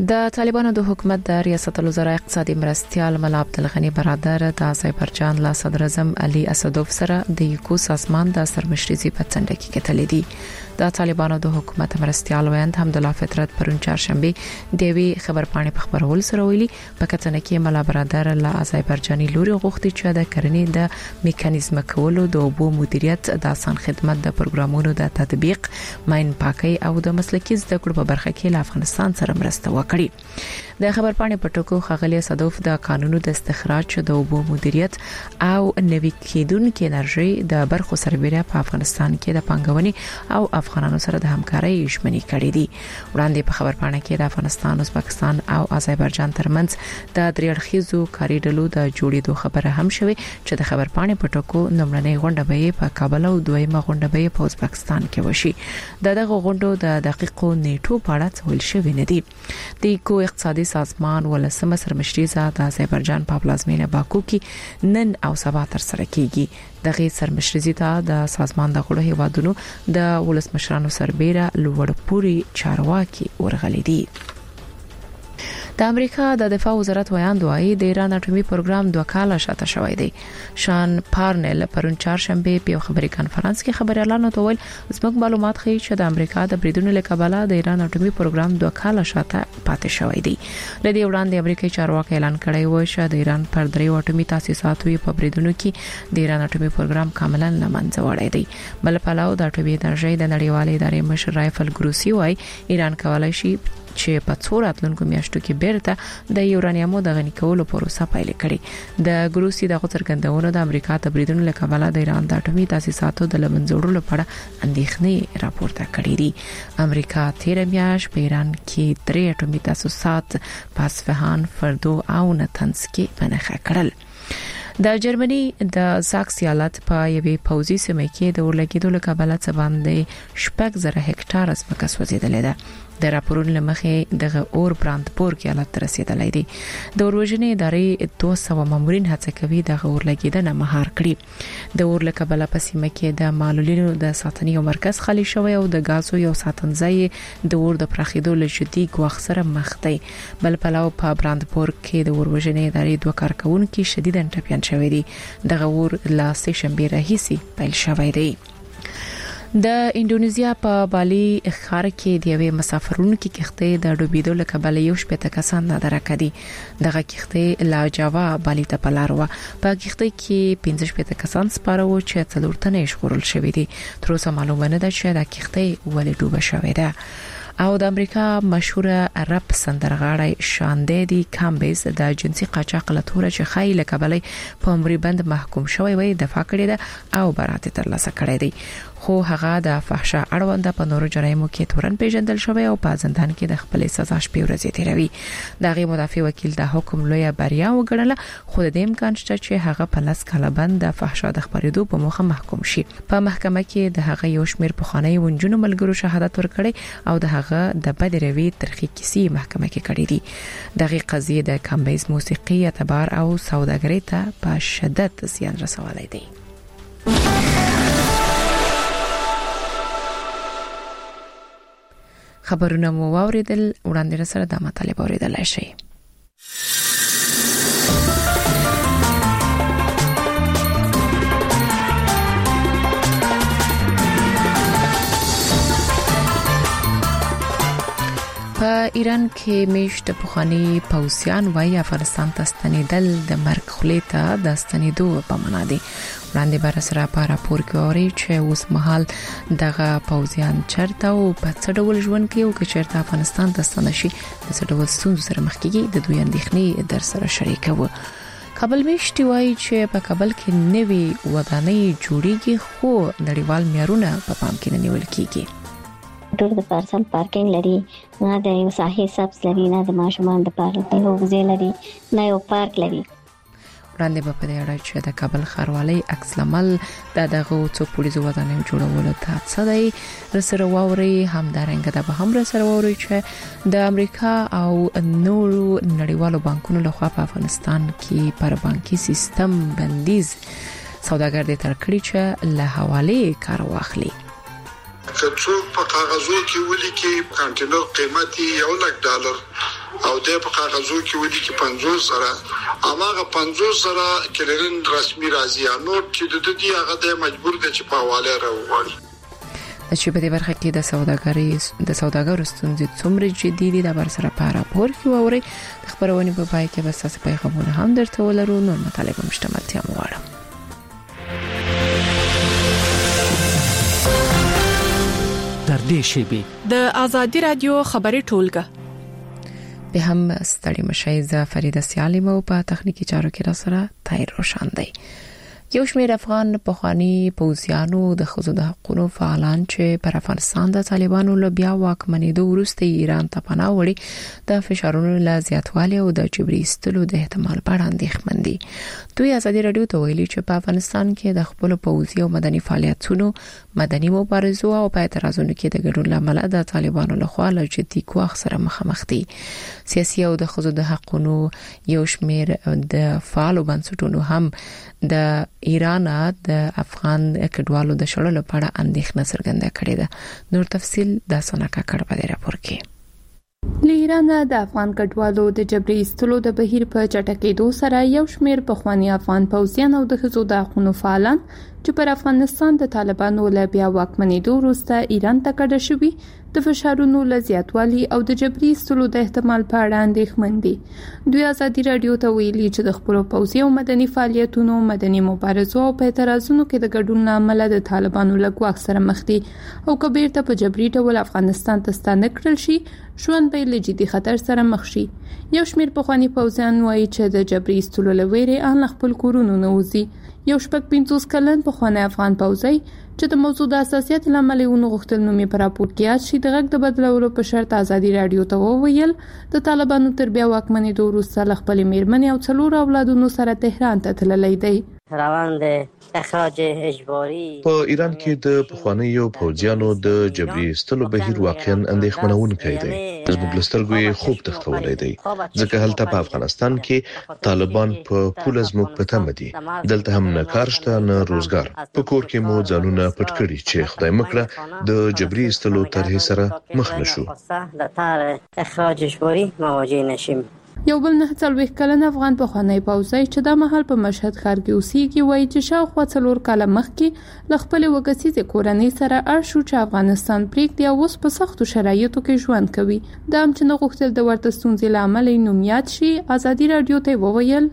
د طالبانو د حکومت د ریاست الوزرا اقتصادي مرستيال ملا عبدالغنی برادر د آذربایجان لا صدر اعظم علي اسدوف سره د یکو سازمان د سرمشريزي په څنډه کې کتلې دي. د طالبانو د حکومت مرستيال ویاند حمدالله فطرت پرون چهارشنبه د وی خبرپاڼې په خبرول سره ویلي په کتنه کې ملا برادر لا آذربایجاني لوري غوښتي چې د کرنې د میکانیزم کولو د اوبو مدیریت د آسان خدمت د پروګرامونو د تطبیق ماين پاکي او د مسلکي زده کړو په برخه کې له افغانستان سره مرسته وکړي. د خبرپاڼې په ټکو خغلی صدوف د قانونو د استخراج د اوبو مدیریت او نوي کېدونکو انرژي د برخو سربېره په افغانستان کې د پنګونې او افغانانو سره د همکارۍ ژمنې کړې دي. وړاندې په خبرپاڼه کې د افغانستان، ازبکستان او آذربایجان ترمنځ د دریړخیزو کاري ډلو د جوړېدو خبره هم شوې چې د خبرپاڼې په ټکو نمړنۍ غونډه به په کابل او دویمه غونډه به په ازبکستان کې وشي. دغه غونډو د دقیقو نیټو په اړه څه ویل شوی نه دي. د کو اقتصادي سازمان ولسمه سرمشريزه د آذربایجان په پلازمینه باکو کې نن او سبا تر سره کیږي. دغه سرمشريزي ته د سازمان د غړو هیوادونو د ولسمشرانو سربېره لوړپوړي چارواکي ورغلي دي. د امریکا د دفاع وزارت ویاند وايي د ایران اټومي پروګرام 2 کاله شاته شوی دی. شان پارنل پرون چهارشنبه په خبري کانفرنس کې خبريالانو ته ویل زموږ معلومات ښیي چې د امریکا د بریدونو لکباله د ایران اټومي پروګرام 2 کاله شاته پاتې شوی دی. لدی وړاندې امریکایي چارواکي اعلان کړی و چې د ایران پر 3 اټومي تاسیساتو په بریدونو کې د ایران اټومي پروګرام کاملا لمنځه وړی دی. بل پلاو د اټومي انرژي د نړیوالې ادارې مشر رایفل ګروسی وايي ایران کولای شي چې په څوراتلونکو میاشتو کې بیرته د یورانیمو د غنی کولو پروسه پیل کړي. د ګروسی د غوڅرګندونو د امریکا ته بریدونو لکباله د ایران د اټومي تاسیساتو د لمنځوړلو لپاره اندېښنې راپورته کړې دي. امریکا تیر میاشت په ایران کې 3 اټومي تاسیسات په اصفهان، فردو او نتنز کې پنهخه کړل. د جرمني د زاکس ایالت په یوې پوځي سیمه کې د ورلګیدو لکباله څه باندې 6,000 هکټار ځمکه سوځیدلې ده. د راپورونو لمخې دغه اور براندبورګ ایالت ته رسیدلای دی. د اورژنې ادارې 200 مامورین هڅه کوي د اورلګیدنه مهار کړي. د اور لکباله په سیمه کې د معلولینو د ساتنې مرکز خالي شوی او د غازو یو ساتنځای د اور د پراخېدو له جدي ګواښ سره مخ دی. بل پلاو په براندبورګ کې د اورژنې ادارې 2 کارکونکو شدیداً ټپيان شوی دي. دغه اور لا سه شنبه راهیسي پیل شوی دی. د انډونیزیا په بالي ښار کې د یوې مسافرونکو کښتۍ د ډوبېدو لکباله یو شپږ کسان نادره دي. دغه کښتۍ لا جاوا بالي ته پلارو. په کښتۍ کې 15 کسان سپاره وو چې څلورتنه ژغورل شوی دي. تر اوسه معلومه نه ده چې د کښتۍ ولې ډوبه شوې ده. او د امریکا مشهور رپ سندرغاړی شاندی کامبیز د جنسي قاچاق لټوره چې خای لکبلې په عمري بند محکوم شوی وي دفاع کړې ده او برات ترلاسه کړې دي. خو هغه د فحشا اړوند په نورو جرایمو کې تورن پیژندل شوی او په زندان کې د خپل سزا شپې ورځې تیروي. دغه مدافع وکیل د حکم لوی بریا وګڼله خو د امکان شته چې هغه په لاس کاله بند د فحشا د خبرېدو په موخه محکوم شي. په محکمه کې د هغه یو شمېر پخوانی ونجونو ملګرو شهادت ورکړي او د هغه د بدروي ترخی کیسې محکمه کې کړې دي. دغه قضیه د کامبیز موسیقي اعتبار او سوداګرۍ ته په شدت زیان رسولای دی. خبرونه مو واوریدل. وړاندې سره د مطالب اوریدل شي. په ایران کې میشت پخوانی پوسیان وايي افغانستان ته ستنیدل د مرګ خلیته د ستنیدو په معنا دي. وړاندې بر سره په راپور کې اوري چې اوس مهال دغه پوزیان چرته او په څه ډول ژوند کوي او چې چرته افغانستان ته ستنه شي د څه ډول ستونزو سره مخ کیږي د دوی اندېښنې در سره شریکوي. کابل میشتي وايي چې په کابل کې نوې ودانۍ جوړیږي خو نړیوال معیارونه په پام کې نه نیول کیږي. ټول د پارسل پارکینګ لري، نه د یو ساحې سبز لري، نه د ماشومان د پارک یو ځای لري، نه یو پارک لري. وړاندې په دې اړه چې د کابل ښاروالۍ عکس العمل دغه څو پولیسو ودانۍ جوړولو ته څه دی سره واوري همدارنګه د به هم سره واوري چې د امریکا او نورو نړیوالو بانکونو لخوا په افغانستان کې پر بانکي سیستم بندیز سوداګر دې تر کړی چې له حواله کار واخلي. که څوک په کاغذو کې ولیکي کانټینر قیمتي $1,00,000 او د په کاغذو کې ودی کې 50 سره اماغه 50 سره کلرین رسمي راځي نو چې د دې هغه د مجبور دي چې په حواله راوړي. چې په دې برخه کې د سوداګرو ستونزې څومره جدي دي د بر سره په راپور کې ووري د خبرونه په پای کې بس تاسو پیغامونه هم درته ولرو نو مطالبه مشتملتیا مواړه. در دې شیبه د ازادي رادیو خبري ټولګه به هم ستړي مشای ز فرید سیالمو په تخنیکی چارو کې را سره تایر روشن دی. یو شمېر افغان پخوانی پوځیانو د خزو د حقوقو فعالان چې پر افغانستان د طالبانو له بیا واکمنېدو وروسته ایران ته پناه وړي د فشارونو له زیاتوالي او د جبري استلو د احتمال په اړه اندېښمن دي. دوی ازادي رادیو ته ویلي چې په افغانستان کې د خپل پوځي او مدني فعالیتونو مدني مبارزو او په اعتراضونو کې د ګډون لامل د طالبانو لخوا له جدي ګواښ سره مخامخ دي. سیاسي او د خزو د حقوقو یو شمېر د فعالو بنسټونو هم د ایران د افغان کډوالو د شړلو په اړه اندېښنه څرګنده کړې ده. نور تفصيل د سنکا کړه په راپور کې. ایران د افغان کډوالو د جبري استلو د بهیر په چټکېدو سره یو شمېر پخوانی افغان پوځیان او د خزو د حقوقو فعالان چې پر افغانستان د طالبانو له بیا واکمنېدو وروسته ایران ته کډه شوي د فشارونو له زیاتوالي او د جبري استلو د احتمال په اړه اندېښمن دي. دوی ازادي رادیو ته ویلي چې د خپل پوځي او مدني فعالیتونو مدني مبارزو او په اعتراضونو کې د ګډون لامل د طالبانو له ګواښ سره مخ دي او کبیر ته په جبري ډول افغانستان ته ستانه کړل شي ژوند به له جدي خطر سره مخ شي. یو شمېر پخوانی پوځیان وایي چې د جبري استلو له ویرې ان خپل کورونو نه وځي. یو شپږ 50 کلن پخوانی افغان پوځي چې د موضوع د اساسیت لامل یې غوښتل نو می پر راپور کې یاد شي د غږ د بدلولو په شرط ازادي رادیو ته وویل د طالبانو تر بیا واکمنېدو وروسته خپل میرمنې او 4 اولادونو سره تهران ته تللی دی. روند اخراج اجباري په ایران کې د پخوانیو پوځیانو د جبري استلو بهیر واقعا اندېښمنونکی دی. زموږ لسترګو خوب تختولای دی ځکه هلته په افغانستان کې طالبان په پوله زموږ په تمه دي. دلته هم نه کار شته نه روزګار. په کور کې مو ځانونه پټ کړی چې خدای مکړه د جبري استلو طرح سره مخ نشو. د اخراج اجباري مواجه نشیم. یو بل 49 کلن افغان پخوانی پوځي چې د محل په مشهد ښار کې اوسېږي وایي چې شاوخوا 4 کاله مخکې ل خپل وګسیزه کورنۍ سره ارشو چې افغانستان پریږدي او اوس په سختو شرایطو کې ژوند کوي. دا هم چې نه غوښتل د ورته ستونزې لامل نومیات شي. ازادي رادیو ته وویل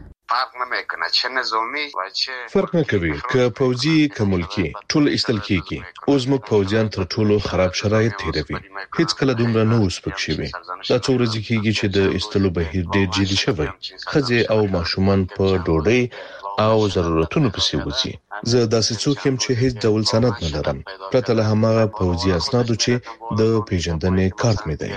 فرق نه کوي که پوځي که ملکی ټول استل کیږي. اوس موږ پوځیان تر ټولو خراب شرایط تیروي. هیڅ کله دومره نه اوس پک شي. دا څو ورځې کیږي چې د استلو بهیر ډېر جدي شوی. خځې او ماشومان په ډوډۍ او ضرورتونو پسې وځي. زه داسې څوک یم چې هیڅ ډول سند نه لرم پرته له هماغه پوځي اسنادو چې د پیژندنې کارت مې دی.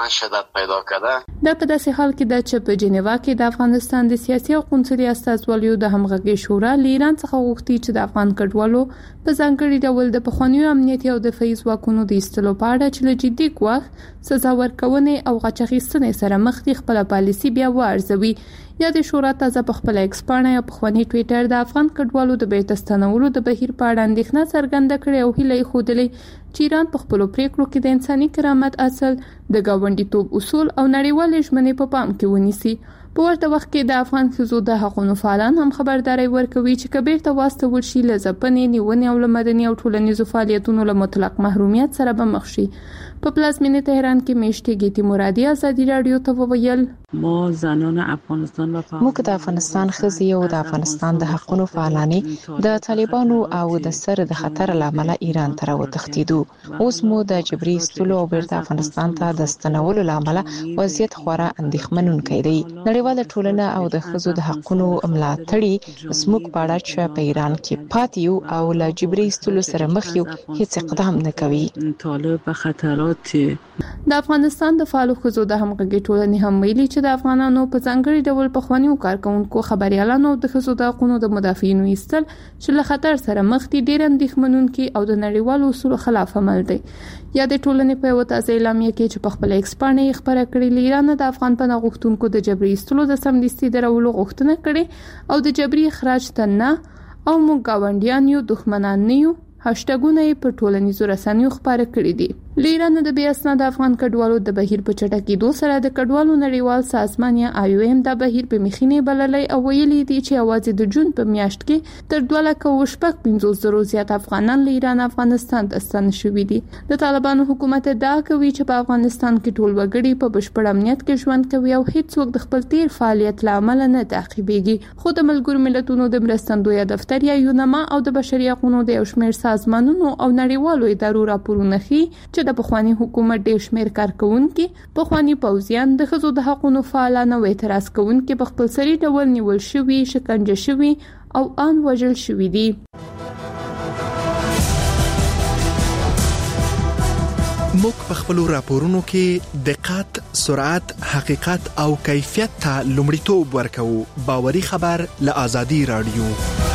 دا په داسې حال کې ده چې په جنیوا کې د افغانستان د سیاسي او قونسلي استازوالیو د همغږي شورا ایران څخه غوښتي چې د افغان کډوالو په ځانګړي ډول د پخوانیو امنیتي او دفاعي ځواکونو د ایستلو په اړه چې له جدي ګواښ سزا ورکونې او غچ اخیستنې سره مخ دي خپل پالیسي بیا وارزوي. یا د شورا تازه په خپل ایکس پاڼه یا په خواني ټوئیټر د افغان کډوالو د بیرته ستنولو د بهیر په اړه اندېښنه څرګنده کړې او هیله خوده چې ایران په خپل پریکړو کې د انساني کرامت اصل د گاونډیتوب اصول او نړیوال ژمنې په پام کې ونیسي. په ورته وخت کې د افغان خزو د حقوقو فعالان هم خبرداري ورکوي چې کبیر ته واسطه ورشي لزپنې نیونې او مدني او ټولنیزو فعالیتونو له مطلق محرومیت سره به مخ شي. په پلازمینه تهران کې میشتي گیتی مرادي ازادي رادیو ته وویل ما زنان افغانستان و موږ د افغانستان خزي او د افغانستان د حقوقو فعالانی د طالبانو او د سر د خطر لامل ایران ته راوتښتیدو. اوس مو د جبري استلو او بیرته افغانستان ته د ستنولو لامل وضعیت خورا اندېښمنونکی دی. نړیواله ټولنه او د خزو د حقوقو ملاتړي زموږ په اړه چې په ایران کې پاتیو او له جبري استلو سره مخ یو هیڅ اقدام نه کوي. طالب په خطرات د افغانستان د فعالو خزو د همغږي ټولنې هم ویلي چې د افغانانو په ځانګړي ډول په خوانیو کارکونکو خبريالانو د خزو د حقوقو د مدافعینو ایستل چې له خطر سره مخ دي ډېر اندېښمنونکي او د نړیوالو اصولو خلاف عمل دی. یا د ټولنې په یو تازه اعلامیه کې چې په خپل ایکس پاڼه یې خبره کړې ایران د افغان پناه غوښتونکو د جبري استلو د سمدستي درولو غوښتنه کړې او د جبري اخراج ته نه او موږ گاونډیان یو دښمنان نه یو هاشټګونه په ټولنیزو رسنیو خبره کړې دي. لیران د بیا اسناد افغان کډوالو د بهیر په چټکېدو سره د کډوالو نړیوال سازمان یا IOM د بهیر په مخینه بللې او ویلي دي چې اواز د جون په میاشت کې تر 2,50,000 زیات افغانان لیران افغانستان ته ستنه شوي دي. د طالبانو حکومت دا کوي چې په افغانستان کې ټول وګړي په بشپړ امنیت کې ژوند کوي او هیڅوک د خپل تیر فعالیت لامل نه تعقیبېږي. خو د ملګرو ملتونو د مرستندوی دفتر یا یونما او د بشري حقوقو د یو شمېر سازمانونو او نړیوالو ادارو راپورونه ښيي چې د پخوانی حکومت ډېر شمېر کارکونکي پخوانی پوځیان د ښځو د حقوقو فعالان او اعتراض کوونکي په خپل سری ډول نیول شوي، شکنجه شوي او ان وژل شوي دي. موږ په خپل راپورونو کې دقت، سرعت، حقیقت او کیفیت ته لومړیتوب ورکوو. باوري خبر له آزادي رادیو.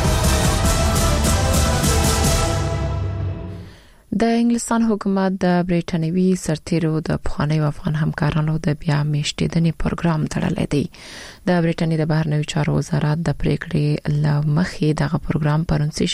د انګلستان حکومت د بریټانوي سرتیرو د پخوانیو افغان همکارانو د بیا میشتېدنې پروګرام تړلی دی. د بریټانیا د بهرنیو چارو وزارت د پریکړې لمخې دغه پروګرام پرون سه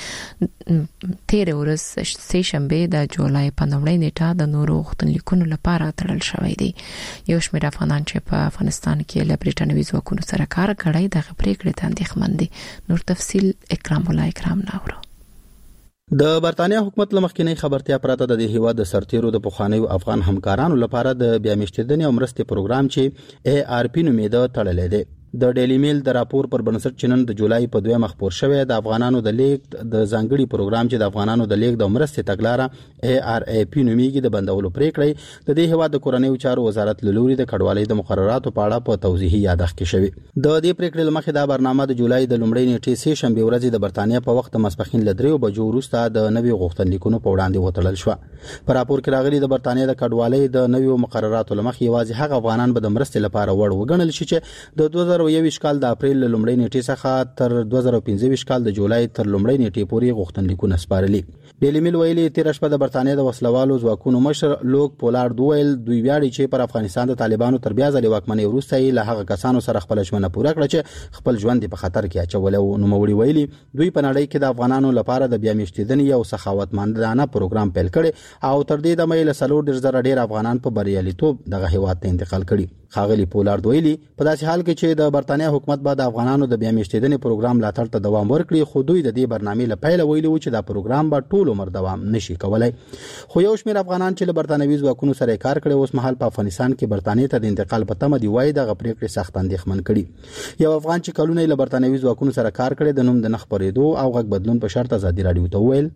شنبه تیر ورځ سه شنبه د جولای په 9 نیټه د نورو غوښتنلیکونو لپاره تړل شوی دی. یو شمېر افغانان چې په افغانستان کې له بریټانوي ځواکونو سره کار کوي دغه پریکړې ته اندېښمن دي. نور تفصيل اکرام الله اکرام ناورو. د برتانیا حکومت لمخکینی خبرتیا پراته د هیواد د سرتیرو د پخوانیو افغان همکارانو لپاره د بیا میشتېدنې او مرستې پروګرام چې ARP نومیده تړلی دی. د ډیلی میل د راپور پر بنسټ چنن د جولای په 2 خبر شوې د افغانانو د لیګ د ځانګړي پروګرام چې د افغانانو د لیګ د مرستې تګلارې ARAP نومیږي د بندولو پریکړې د دې هیواد د کورنیو چارو وزارت لوري د کډوالۍ د مقرراتو په اړه په توضیحي یادښت کې شوی. د دې پریکړې لمخې دا برنامه د جولای د لومړۍ نیټې سه شنبه ورځ د برتانیا په وخت مسپخین ل 3 بجو وروسته د نوي غوښتنلیکونو په وړاندې وتړل شو. په راپور کې راغلي د برتانیا د کډوالۍ د نوي مقرراتو لمخې یوازې هغه افغانان به د مرستې لپاره وړ وګڼل شي چې د 2021 کال د اپریل لومړۍ نیټې څخه تر 2015 کال د جولای تر لومړۍ نیټې پورې غوښتنلیکونه سپارلي. ډیلی میل ویلي تیر شپه د برتانیا د وسلوالو ځواکونو مشر لوک پولارد ویل دوی ویاړي چې پر افغانستان د طالبانو تر بیا ځلې واکمنۍ وروسته یې له هغه کسانو سره خپل ژمنه پوره کړه چې خپل ژوند په خطر کې اچول. او نوموړي ویلي دوی په نړۍ کې د افغانانو لپاره د بیا میشتېدنې یو سخاوتمندانه پروګرام پیل کړي او تر دې دمه له 4,000 ډیر افغانان په بریالیتوب دغه هیواد ته انتقال کړي. خاغلی پولارد ویلي په داسې حال کې چې د برتانیا حکومت به د افغانانو د بیا میشتېدنې پروګرام لاتړ ته دوام ورکړي خو دوی د دې برنامې لپاره ویلي و چې دا پروګرام به ټول عمر دوام نشي کولای. خو یو شمېر افغانان چې له برتانوي ځواکونو سره کار کړي اوس مهال په افغانستان کې برتانیا ته د انتقال په تمه دی وای د غپریکړې سخت اندېښمن کړي. یو افغان چې کلونه له برتانوي ځواکونو سره کار کړي د نوم د نخبرېدو او غږ بدلون په شرط آزادي رادیو ته ویل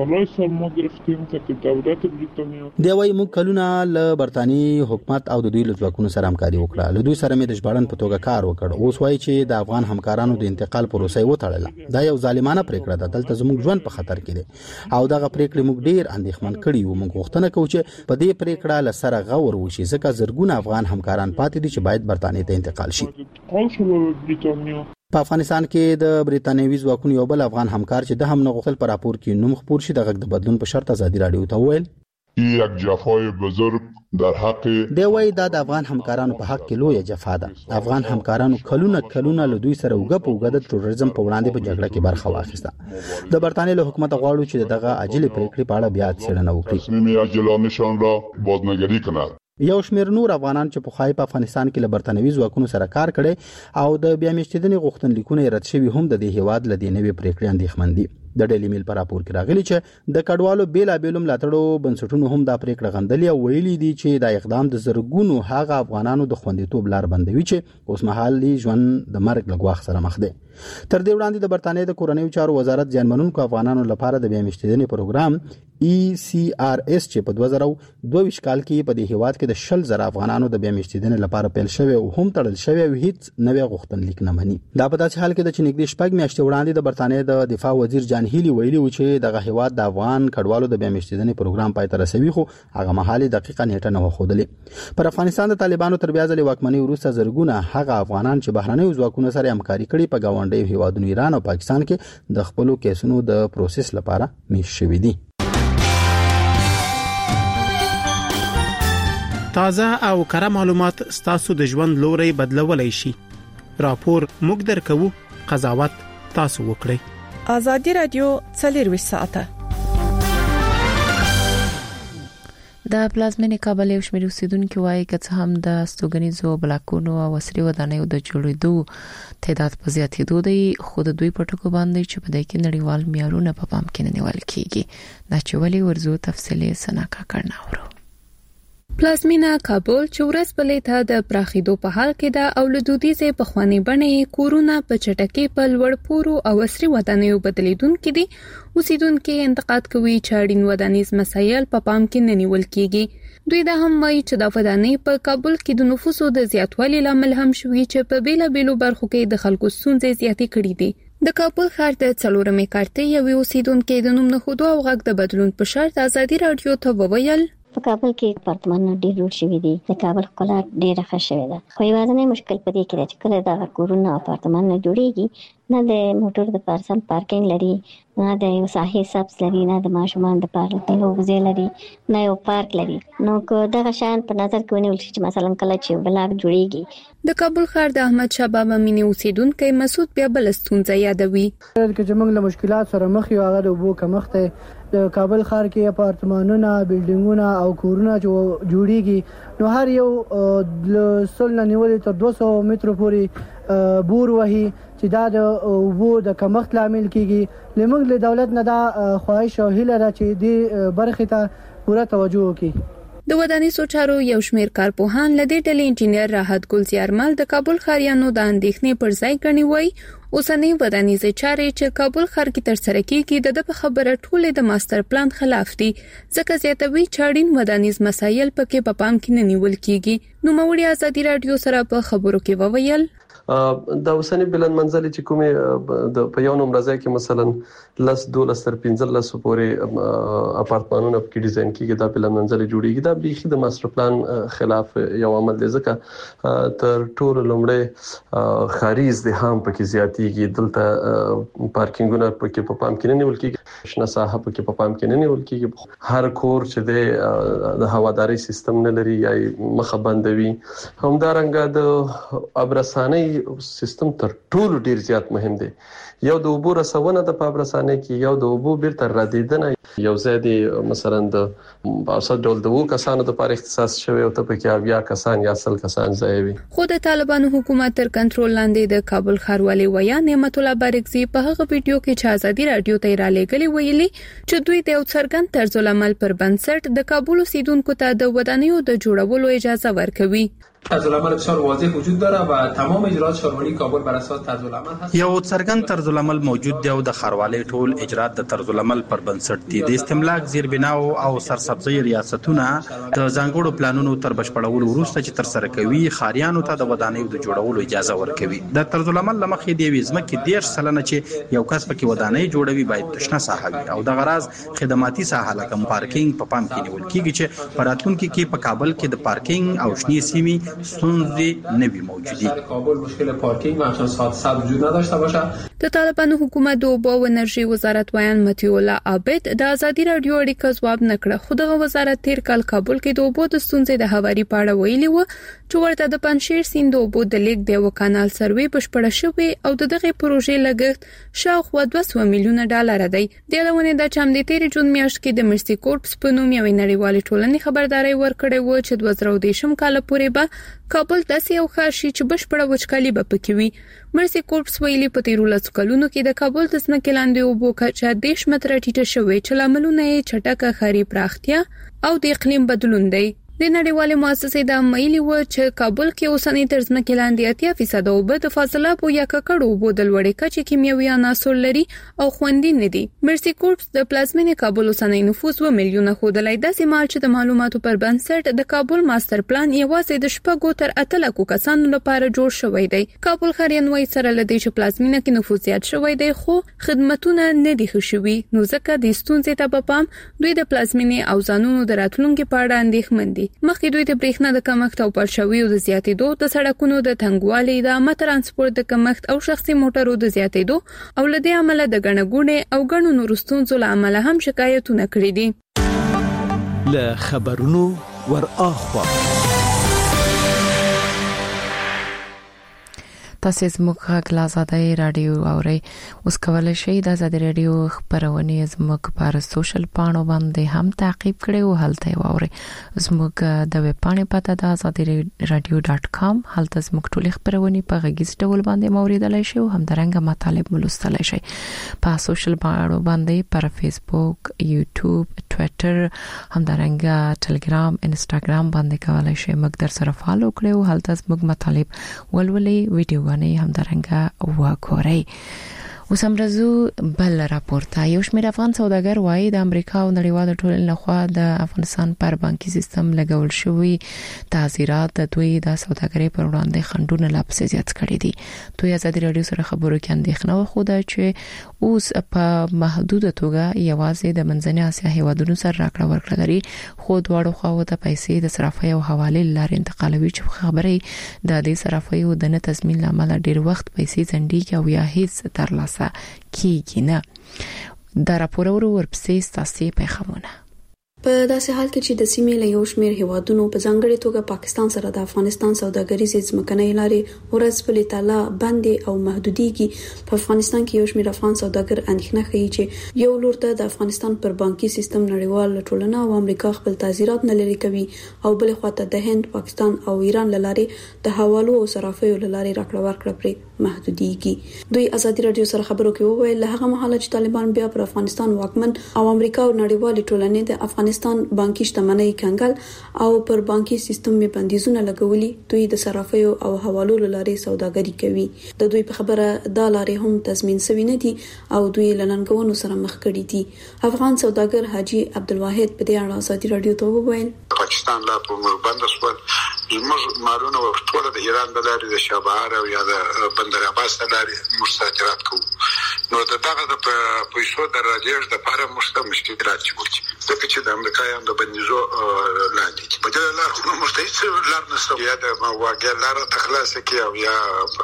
دی وای موږ کلونه له برتانی حکومت او د دوی له ځواکونو سره همکاري وکړه. له دوی سره مې د ژباړن په توګه کار وکړ. اوس وای چې د افغان همکارانو د انتقال پروسه وتړله. دا یو ظالمانه پریکړه ده. دلته زموږ ژوند په خطر کې دی او دغه پریکړه موږ ډیر اندېښمن کړي وو. موږ غوښتنه کوو چې په دې پریکړه له سره غور وشي ځکه زرګونه افغان همکاران پاتې دي چې باید برتانی ته انتقال شي. په افغانستان کې د بریتانوي ځواکونو یو بل افغان همکار چې د هم نغښتل پر راپور کې نوم خپور شي د غږ د بدلون په شرط آزادي رادیو ته ویل یک جفای بزرگ در حق دی وای دا د افغان همکارانو په حق کې لوی جفا ده. افغان همکارانو کلونه له دوی سره وګ د تروریزم په وړاندې په جګړه کې برخه واخیسته. د برتانیې له حکومت غواړو چې دغه عاجل پریکړې په اړه بیا څېړنه وکړي. تصمیم عاجلانه‌شان را بازنگری کند. یو شمېر نور افغانان چې په خای په افغانستان کې له برتانوي ځواکونو سره کار کړي او د بیا میشتېدنې غوښتنلیکونه رد شوي هم د دې هیواد له دې نوې پریکړې اندېښمن دي. د ډیلی میل پر راپور کې راغلي چې د کډوالو بیلابېلو ملاتړو بنسټونو هم دا پریکړه غندلې او ویلي دي چې دا اقدام د زرګونو هغه افغانانو د خوندیتوب لار بندوي چې اوس مهال ژوند د مرګ له ګواښ سره مخ دي. تر دې وړاندې د برتانیې د کورنیو چارو وزارت ځانمنونکو افغانانو لپاره د بیا میشتېدنې پروګرام ECRS چې په 2022 کال کې په دې هیواد کې د 100,000 افغانانو د بیا میشتېدنې لپاره پیل شوی او هم تړل شوی او هیڅ نوې غوښتنلیک نه مني. دا په داسې حال کې د نږدې شپږ میاشتې وړاندې د برتانیې د دفاع وزیر جان هیلی ویلي و چې دغه هیواد د افغان کډوالو د بیا میشتېدنې پروګرام پای ته رسوي خو هغه مهالي دقیقه نیټه نه وښودلې. پر افغانستان د طالبانو تر بیا ځلې واکمنۍ وروسته زرګونه هغه افغانان چې بهرنیو ځواکونو سره همکاري کړي په گاونډي هیوادونو ایران او پاکستان کې د خپل کیسونو د پروسس لپاره میش شوي دي. تازه او کره معلومات ستاسو د ژوند لوري بدلولای شي. راپور موږ درکو، قضاوت تاسو وکړئ. آزادي رادیو 24 ساعته د پلازمینې کابل یو شمېر اوسیدونکو وايي چې هم د استوګنیزو بلاکونو او عصري ودانیو د جوړېدو تعداد په زیاتېدو دی، خو د دوی په ټکو باندې چې په دې کې نړیوال معیارونه په پام کې نه نیول کیږي. دا چې ولې ورزو تفصیلي سناکا کړنه ورو. پلازمینا کابل چې ورځ بلې ته د پراخېدو په حال کې ده او له دودیزې پخوانۍ بڼې کورونه په چټکۍ په لوړ پورو او عصري ودانیو بدلیدونکي دي. اوسیدونکو انتقاد کوي چې اړین ودانیز مسایل په پام کې نه نیول کیږي. دوی دا هم وایي چې د ودانۍ په کابل کې د نفوسو د زیاتوالي لامل هم شوی چې په بیلابېلو برخو کې د خلکو ستونزې زیاتې کړې دي. د کابل ښار د 4مې کارتې یوې اوسیدونکو د نوم نښودو او غږ د بدلون په شرط ازادي رادیو ته وویل په کابل کې اپارتمانونه ډېر جوړ شوي دي. د کابل ښکلا ډېره ښه شوې ده، خو یوازینی مشکل په دې کې دی چې کله دا کورونه او اپارتمانونه جوړیږي نه د موټر د پارسل پارکینګ لري، نه د یو ساحې سبز لري، نه د ماشومان د پاره د لوبځای لري، نه یو پارک لري. نو که دغه شان په نظر کې ونیول شي چې مثلا کله چې بلاک جوړیږي. د کابل ښار د احمد شاه بابا مینې اوسیدونکو مسعود بیا بل ستونزه یادوي. چې موږ له مشکلات سره مخ یو، هغه د وبو کمښت دی. د کابل ښار کې اپارتمانونه، بلډینګونه او کورونه جوړیږي نو هر یو ل سل نیولې تر 200 متر پورې بور وهي چې دا د وبو د کمښت لامل کیږي. لمونږ له دولت نه دا خواهش او هیله را چې دې برخه ته پوره توجه وکړي. د ودانیزو چارو یو شمېر کارپوهان له دې ډلې انجینر راحت ګل زیارمل د کابل ښاریانو د اندېښنې پر ځای ګڼي. وایي اوسنۍ ودانیزې چارې چې کابل ښار کې ترسره کیږي د په خبره ټولې د ماستر پلان خلاف دي، ځکه زیاتوي چې اړین ودانیز مسایل پکې په پام کې نه نیول کیږي. نوموړي ازادي رادیو سره په خبرو کې وویل د اوسنۍ بلند منزلي چې کومه د په یو نوم راځي کې مثلا 12 تر 15 پورې اپارتمانونه په ډیزاین کېږي، دا بلند منزلي جوړیږي. دا بيخي د ماستر پلان خلاف یو عمل دی، ځکه تر ټولو لومړی خاري ازدحام پکې زیاتېږي. دلته پارکینګونه پکې په پام کې نه نیول کېږي، شنه ساحه پکې په پام کې نه نیول کېږي. هر کور چې د هواداري سیستم نه لري یا مخه بندوي. همدارنګه د ابرساني سیستم تر ټولو ډیر زیات مهم دی. یو د اوبو رسونه د پابرسانه کې، یو د اوبو بیرته ردیدنه، یو ځای مثلا د اوسط ډول د وو کسانو د لپاره اختصاص شوی او ته پکې بیا کسان یا اصل کسان ځای وي. خو د طالبانو حکومت تر کنټرول لاندې د کابل ښاروالي ویا نعمت الله بارکزي په هغه ویډیو کې چې ازادي رادیو ته را لېږلي ویلي چې دوی د یو څرګند طرز العمل پر بنسټ د کابل اوسیدونکو ته د ودانیو د جوړولو اجازه ورکوي. طرز العمل بسیار واضح وجود داره و تمام اجرات شهروانی کابل بر اساس طرز العمل هست. یو څرګند طرز العمل موجود دی او د ښاروالۍ ټول اجرات د طرز العمل پر بنسټ دي. د استملاک زیربناو او سرسبزي ریاستونه د ځانګړو پلانونو تر بشپړولو وروسته چې تر سره کوي خاریانو ته د ودانیو د جوړولو اجازه ورکوي. د طرز العمل لمخې دی وزمکه 10% چې یو کس پکې ودانۍ جوړوي باید تشنه ساحه وي او د غراض خدماتي ساحه لکه پارکینګ په پام کې نیول کیږي چې په راتلونکي کې په کابل کې د پارکینګ او شنې سیمې ستونزې نوي موجودي. کابل مشکل پارکینگ و همچنان ساعت سبز وجود نداشته باشه. د طالبانو حکومت د اوبو او انرژي وزارت ویان متي الله عابد د ازادي رادیو اړیکه ځواب نکړه، خو دغه وزارت تیر کال کابل کې د اوبو د ستونزې د هواري په اړه ویلي و چې ورته د پنځشیر سیند د اوبو د لیک د وکانال سروې بشپړه شوې او دغه پروژې لګښت شاوخوا 200 میلیونه ډالر دی. د لونه د چم د تیر جون میاشت کې د مرسي کورپس په نوم یو نړیوال ټولنې خبرداري ورکړې و چې 2013 کال پورې به کابل داسې یو ښار شي چې بشپړه وچکالي به پکې وي. مرسي کورپس ویلي په 13 کلونو کې د کابل د ځمکې لاندې اوبو کچه 10 متره ټیټه شوې چې لاملونه یې چټکه ښاري پراختیا او د اقلیم بدلون دی. د نړیوالې مؤسسې د مایلی و چې کابل کې اوسنۍ تر ځمکې لاندې 80% اوبه د فاضلاب یا ککړو اوبو د لوړې کچې کیمیاوي عناصر لري او خوندي نه دي. مرسي کورپس د پلازمینې کابل اوسنۍ نفوس 2 میلیونه ښودلای، داسې مال چې د معلوماتو پر بنسټ د کابل ماستر پلان یوازې د 6 تر 8 لکو کسانو لپاره جوړ شوی دی. کابل ښاریان وایي سره لدی چې پلازمینه کې نفوس زیات شوی دی خو خدماتونه نه دي ښه شوي، نو ځکه د ستونزې ته په پام دوی د پلازمینې او ځانونو د راتلونکو په اړه اندېښمن دي. مخکې دوی د برېښنا د کمښت او پړشویو د زیاتېدو، د سړکونو د تنګوالي، د عامه ترانسپورت د کمښت او شخصي موټرو د زیاتېدو او له دې عمله د ګڼهګوڼې او ګڼو نورو ستونزو له امله هم شکایتونه کړي دي. له خبرونو ور اخوا تاسو زموږ غږ لا آزادۍ رادیو اورئ. اوس کولای شئ د آزادۍ رادیو خبرونه زموږ پر سوشل پاڼو باندې هم تعقیب کړئ او هلته واورئ. زموږ د ویب پاڼې پته د azadiradio.com. هلته زموږ ټول خبرونه په غږیز ډول باندې موریدلای شئ او همدارنګه مطالب ملوستلای شئ. په سوشل پاڼو باندې پر فیسبوک، یوټیوب، ټوئیټر، همدارنګه ټلګرام، انستګرام باندې کولای شئ موږ در سره فالو کړئ او هلته زموږ مطالب ولولئ، ویډیو همدارنګه وګورئ. اوس هم راځو بل راپورته. یو شمېر افغان سوداګر وایي د امریکا او نړیوال ټولنې لخوا د افغانستان پر بانکي سیستم لګول شوی تعزیرات د دوی د سوداګرۍ پر وړاندې خنډونه لا پسې زیات کړي دي. دوی آزادي رادیو سره خبرو کې اندېښنه وښوده چې اوس په محدوده توګه یوازې د منځنۍ اسیا هیوادونو سره راکړه ورکړه لري، خو دواړو خواو ته پیسې د صرافۍ او حوالې لارې انتقالوي چې خبرې د دې صرافۍ او د نه تضمین لامل ډیر وخت پیسې ځنډي او یا هیڅ ترلاسه کیږي نه. دا راپور ورپسې ستاسو پیغامونه. په داسې حال کې چې د سیمې له یو شمېر هیوادونو په ځانګړي توګه پاکستان سره د افغانستان سوداګریزې ځمکنۍ لارې ورځ په لیتاله بندې او محدودېږي، په افغانستان کې یو شمېر افغان سوداګر اندېښنه ښیي چې یو لور ته د افغانستان پر بانکي سیستم نړیوال ټولنه او امریکا خپل تعزیرات نه لري کوي او بل خواته د هند، پاکستان او ایران لارې د حوالو او صرافیو لارې راکړه ورکړه پرې محدودېږي. دوی آزادي رادیو سره خبرو کې وویل له هغه مهاله چې طالبان بیا پر افغانستان واکمن او امریکا او نړیوال ټولنې د افغانستان بانکي شتمنۍ کنګل او پر بانکي سیستم می بندیزونه لګولي، دوی د صرافیو او حوالو لارې سوداګري کوي. د دوی په خبره دا لارې هم تضمین شوی نه دي او دوی لننګونو سره مخ کړي دي. افغان سوداګر حاجی عبدالواحد په دې اړه آزادي رادیو ته وویل پاکستان لا په مربند شول زموږ مالونه ورټول د ایران د لارې د شابهار او یا د بندر عباس د لارې مستاجرات کوو، نو دغه د پیسو د راجعش د لپاره مشکلات جوړ ځکه چې د امریکایانو د بندیزو لاندې چې بدل لار خو مستعد لار نشته یا د واګه لار تخلاص کی او یا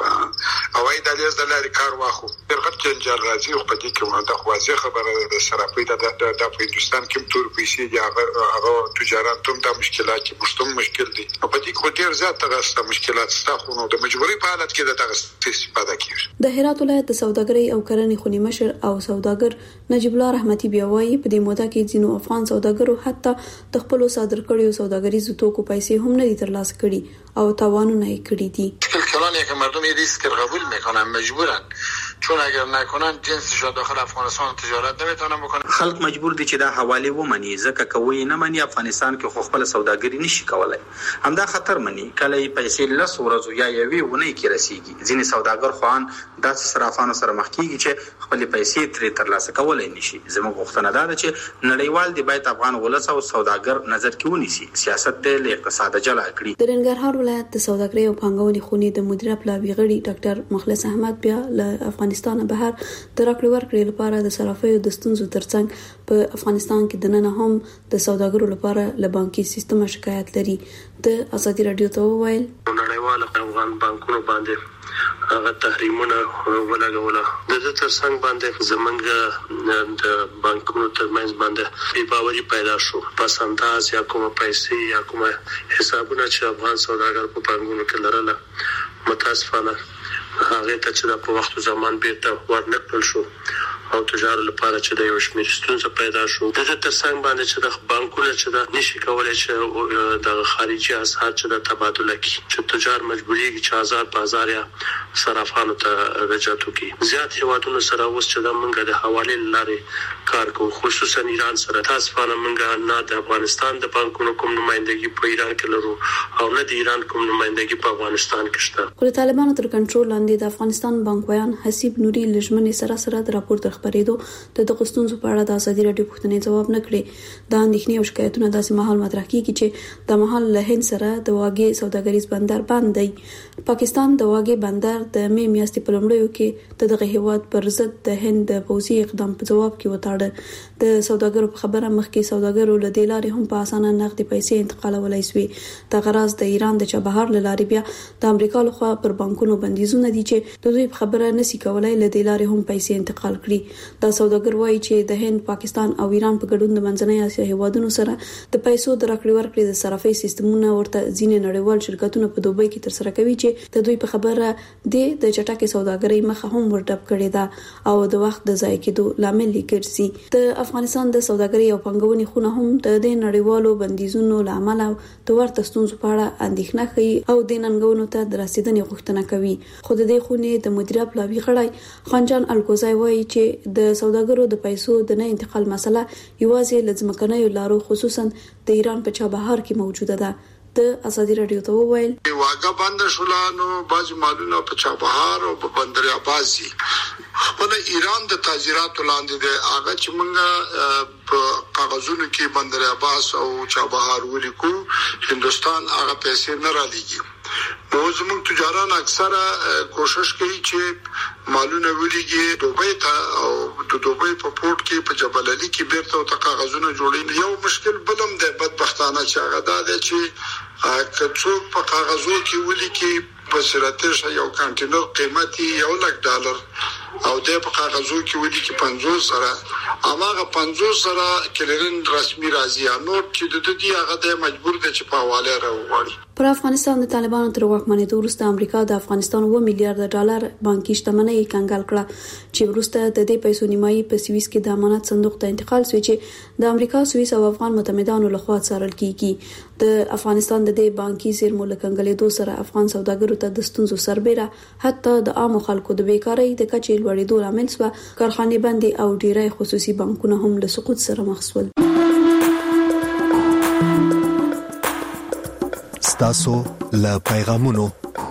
اوای د لیز د لارې کار واخو برغت کې جل راځي او په دې کې مونږ د خوازه خبره د صرافۍ د هندستان کې تور پیسې یا هغه تجارت ته د مشکلات چې مشتم مشکل دي او په دې کې ډیر زیات تاسو مشکلات ستاسو نو د مجبوري په حالت کې د تاسو استفاده کیږي. د هرات ولایت د سوداګرۍ او کرنې خونی مشر او سوداګر نجیب الله رحمتي بیا وایي په دې موده کې ځینو افغان سوداګرو حتی د خپل صادر کړیو سوداګریزو توکو پیسې هم نه دي ترلاسه کړي او تاوانونه یې کړی دي. کلانی که مردم این ریسک قبول میکنن مجبورن، چون اگر نکنن جنسشون داخل افغانستان تجارت نمیتونن بکنن. خلک مجبور دي چې دا حواله ومني ځکه کوي نه مني افغانستان کې خو خپل سوداګری نشي کولای. همدا خطر مني کله پیسې لس ورځو یا یوې ونې کې رسیږي. ځینې سوداګر خوان داسې صرافانو سره مخ کیږي چې خپل پیسې ترې ترلاسه کولای نشي. زموږ غوښتنه ده چې نړیوال دی باید افغان ولس او سوداګر نظر کې ونیسي، سیاست د اقتصاد جلا کړي. د ننګرهار ولایت د سوداګرۍ او پانګونې خونې د مدیره پلاوی غړي ډاکټر مخلص احمد بیا له افغانستان بهر د راکړې ورکړې لپاره د صرافیو د ستونزو ترڅنګ په افغانستان کې د نن هم د سوداګرو لپاره له بانکي سیستم شکایت لري. د آزادي رادیو ته وویل نړیوال افغان بانکونو باندې هغه تحریمونه ولګول د دې ترڅنګ باندې زمونږ د بانکونو ترمنځ باندې بې باوري پیدا شو. پس انداز یا کومه پیسې یا کومه حسابونه چې افغان سوداګر په بانکونو کې لرله متاسفانه هغه ته چې په وخت زمان بیرته ورنکړل شو او تجارت لپاره چې د یو شمېر ستونزې پیدا شو. د دې ترڅنګ باندې چې د بانکونو چې د نشي کولای چې د خارجي اسعار چې د تبادله کی چې تجار مجبوریږي چې آزاد بازار یا صرافانو ته رجعت وکړي. زیات هیوادونو سره اوس چې د منګه د حوالې لارې کار کوي، خصوصا ایران سره. تاسو په منګه نه د افغانستان د بانکونو کوم نمائندګي په ایران کې لرو او نه د ایران کوم نمائندګي په افغانستان کې شته. خو طالبانو تر کنټرول لاندې د افغانستان بانکویان حسیب نوري لجمنې سره د راپور خبرېدو د دغستونزو په اړه د آزادي رادیو پوښتنې جواب نه کړي. د اندېښنې او شکایتونو داسې مهال مطرح کیږي چې د مهال له هند سره د واګې سوداګریز بندر بند دی. پاکستان د واګې بندر د می میاشتې په لومړیو کې دغه هیواد پر ضد د هند د پوځي اقدام په جواب کې وتاړه. د سوداګرو په خبره مخکې سوداګرو له دې لارې هم په اسانه نقدي پیسې انتقالولای شوې. د غرض د ایران د چابهار لارې بیا د امریکا لخوا پر بانکونو بندیزونه دي چې د دوی خبره نسی کولای لدې لارې هم پیسې انتقال کړي. دا سوداګر وایي چې د هند، پاکستان او ایران په ګډون د منځنۍ اسیا هیوادونو سره د پیسو د راکړې ورکړې د صرافۍ سیستمونه ورته ځینې نړیوال شرکتونه په دوبۍ کې تر سره کوي چې د دوی په خبره د چټکې سوداګرۍ مخه هم ورډب کړې ده او د وخت د ضایع کېدو لامل ګرځي. د افغانستان د سوداګرۍ او پنګونې خونه هم د نړیوالو بندیزونو لامل د ورته ستونزو په اړه اندېښنه کوي او د ننګونو ته د رسیدنې غوښتنه کوي. خو د دې خونې د مدیریت پلاوي غړی خانجان الکوزای وایي چې د سوداګرو د پیسو د نه انتقال مسله یوازې لزمکنۍ لارو خصوصا د ایران په چابهار کې موجوده ده. د ازادي رادیو ته وویل واګه بند شولانو باج مالونه په چابهار او په بندر عباس خپل ایران د تاجراتو لاندې د هغه چې موږ په کاغذونو کې بندر عباس او چابهار ولیکو هندستان هغه پیسې نه را لېږي. نو زموږ تجاران اکثره کوشش کوي چې مالونه ولېږي دوبۍ ته او د دوبۍ په پورت کې په جبل علي کې بیرته او کاغذونه جوړي. یو مشکل بلم دی بدبختانه چې هغه دا دی چې کڅوک په کاغذو کې ولیکي په سرته یو کانټینر قیمتي $1,00,000 او د په کاغذو کې ولیکي 50 سره اماغه 50 سره کلرین رسمي راځي نو چې د دې هغه د مجبور دي چې په حواله راوړي. پر افغانستان د طالبانو تر واکمنۍ وروسته امریکا د افغانستان $1,000,000,000 بانکي شتمنۍ کنګال کړه چې وروسته د دې پیسو نیمایي په سویس کې د امانت صندوق ته انتقال شوی چې د امریکا، سویس او افغان متحدانو لخوا څارل کیږي. د افغانستان د دې بانکي زیرمو لکنګلېدو سره افغان سوداګرو ته د ستونزو سربېره حتی د عام خلکو د بیکارۍ د کچې لوړېدو لامل شو. کارخانې بندي او ډیری خصوصي بانکونه هم له سقوط سره مخ شول. ستاسو له پیغامونو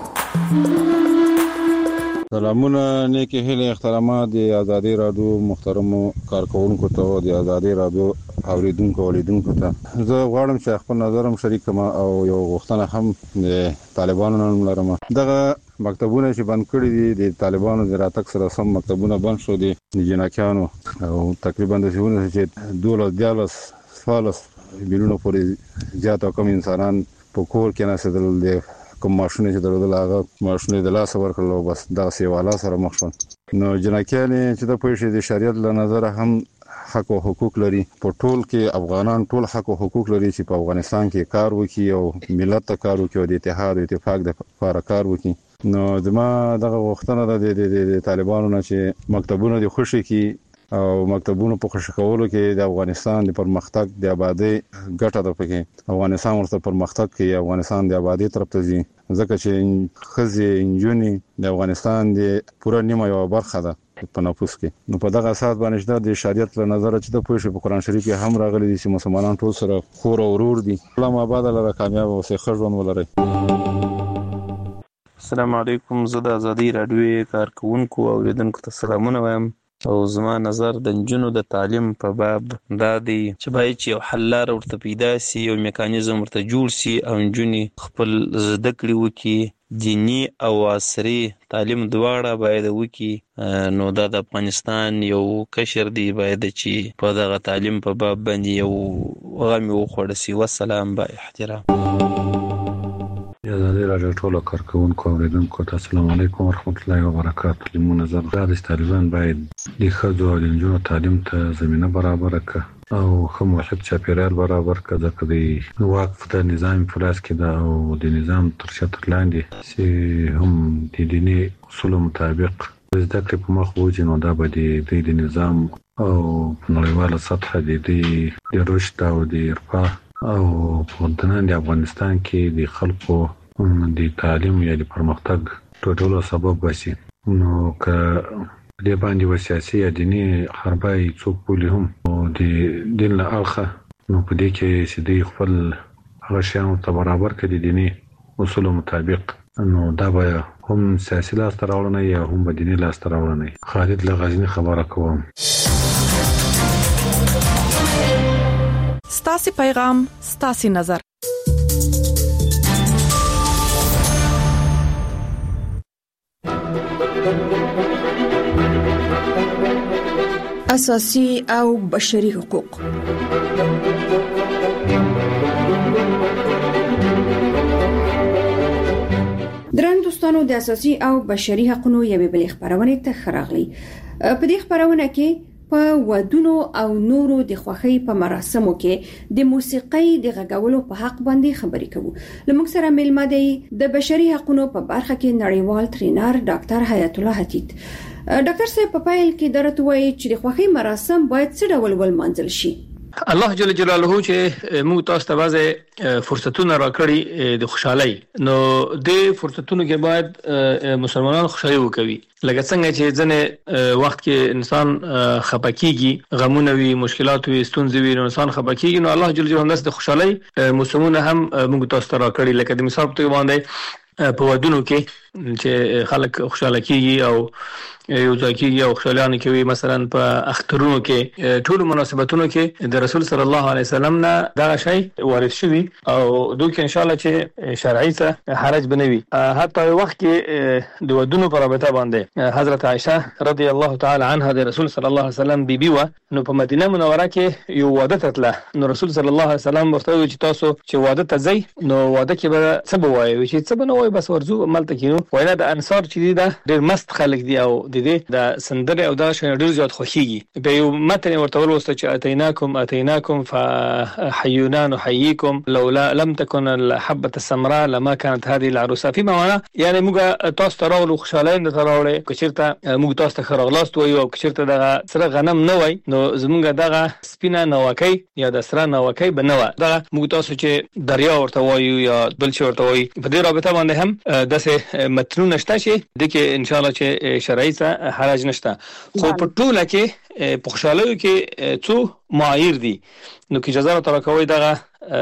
سلامونه، نیکی هیله، احترامات د ازادي رادیو محترمو کارکونکو ته، د ازادي رادیو اوریدونکو ولیدونکو ته زه غواړم چې خپل نظرم شریک کړم او یو غوښتنه هم د طالبانو نن لرم. دغه مکتبونه چې بند کړي دي د طالبانو د راتګ سره سم مکتبونه بند شو دي د جنکیانو او تقریبا د ژوند چې 12 میلیونه پورې زیات او کم انسانان په کور کې نسدل دي. کوم ماشونه چې درول هغه ماشونه د لاس ورکړل او بس دا سیواله سره مخ شول. نو جنکیان چې د پوښتې د شریعت له نظر هم حق او حقوق لري. په ټول کې افغانان ټول حق او حقوق لري چې په افغانستان کې کار وکړي او ملت ته کار وکړي او د اتحاد او اتفاق د لپاره کار وکړي. نو زما دغه وختونه د طالبانو نه چې مکتبونه د خوشي کې او مکتبونو په خوشی کولو کې د افغانستان د پرمختګ د آبادی ګټه ده. پکې افغانستان ورته پرمختګ کوي، افغانستان د آبادی طرف ته ځي ځکه چې خزي انجونی د افغانستان د پوره نیمه یو برخه ده په نفوس کې. نو په دغه اساس باندې د شریعت له نظر چې د پوښتنې په قران شریف کې هم راغلي دي چې مسلمانان ټول سره خور او ورور دي. الله آباد لره کامیاب او ښه ژوند ولري. السلام علیکم. زه د ازادي رادیو کارکونکو او اوریدونکو ته سلامونه وایم او زما نظر د نجونو د تعلیم په باب دا دی چې باید چې یو حل لاره ورته پیدا سي، یو میکانیزم ورته جوړ سي او نجونې خپل زده کړې وکړي. دینی او عصري تعلیم دواړه باید وکړي. نو دا د افغانستان یو کشر دی باید چې په دغه تعلیم په باب باندې یو غم وخوړ سي. والسلام با احترام. ازادي رادیو ټول کارکونکو اوریدونکو ته السلام علیکم ورحمت الله وبرکاته. لمو نظر د طالبان باید د خځو او د نجونو تعلیم ته زمينه برابر کړي او هم واحد چاپیریال برابر کړي ځکه د وقف د نظام فلاس کې دا او د نظام تر شتر لاندې چې هم د دیني اصول مطابق زده کړې په مخ وځي. نو دا به د نظام او نړیواله سطح د رشد او د ارفاه او په د افغانستان کې د خلکو د تعلیم یا د پرمختګ ټولو سبب وشي. نو که د باندې سیاسي یا دینی حربای څوک بولی هم او د دین له اړخه نو په دې کې چې د خپل هغه شیانو ته برابر کړي دینی اصول مطابق، نو دا به هم سیاسي لاسته راوړنه یا هم به دینی لاسته راوړنه. خالد له غزني خبره کوم. ستاسي پیغام ستاسي نظر. اساسي او بشري حقوق. درنو دوستانو د اساسي او بشري حقوقو یوې بلې خبرونه ته خراغلي. په دې خبرونه کې په ودونو او نورو د خوښۍ په مراسمو کې د موسیقۍ د غږولو په حق باندې خبرې کوو. لمونږ سره ملما دی د بشري حقوقو په برخه کې نړیوال ټرینر ډاکټر حیات الله حتیت. ډاکټر صاحب په پیل کې درته وایي چې د خوښۍ مراسم باید څه ډول ولمانځل شي؟ الله جل جلاله چې موږ تاسو ته بعضه فرصتونه راکړي د خوشحالي، نو د فرصتونو کې باید مسلمانان خوشحالي وکوي. لکه څنګه چې ځنه وخت کې انسان خپکیږي، غمونه وي، مشکلات وي، ستونزې وي، انسان خپکیږي، نو الله جل جلاله د خوشحالي موسمونه هم موږ تاسو ته راکړي. لکه د مثال په توګه باندې په ودونو کې چې خلک خوشاله کیږي او یو ځکه یو خوشالانه کوي، مثلا په اخترونو کې ټول مناسبتونو کې د رسول صلی الله علیه وسلم نه دا شی وارد شوی او دوی ان شاء الله چې شرعي څه حرج بنوي. حتی وخت کې د ودونو په رابطه باندې حضرت عائشه رضی الله تعالی عنها د رسول صلی الله علیه وسلم بیبي و، نو په مدینه منوره کې یو واده تتله، نو رسول صلی الله علیه وسلم ورته وی چې تاسو چې واده ته ځئ نو واده کې به څه بوایي، چې څه بنوي بس ورزو ملته کینو. وینا د انصار چې دي دا ډېر مست خلک دي او د دې د سندره او دا شی ډېر زیات خوښيږي. به یو متن ورته ولوسته چې اتیناکم فحيونا نحييكم لولا لم تكن الحبه السمراء لما كانت هذه العروسه. فيما معنى يعني موږ تاسو ته راولو خوشاله نه تراولې، کچرته موږ تاسو ته خرغلاست وایو او کچرته دغه سره غنم نه وای، نو زمونږ دغه سپینه نوکۍ یا د سره نوکۍ بنوه، دغه موږ تاسو چې دریا ورته وایو یا بل څه ورته وایي. په دې رابطه باندې هم داسې متنونه شته چې د کې ان شاء الله چې شرعي څه حرج نشته. خو په ټوله کې په خوشالۍ کې څو معایر دي، نو کې اجازه راته راکوي دغه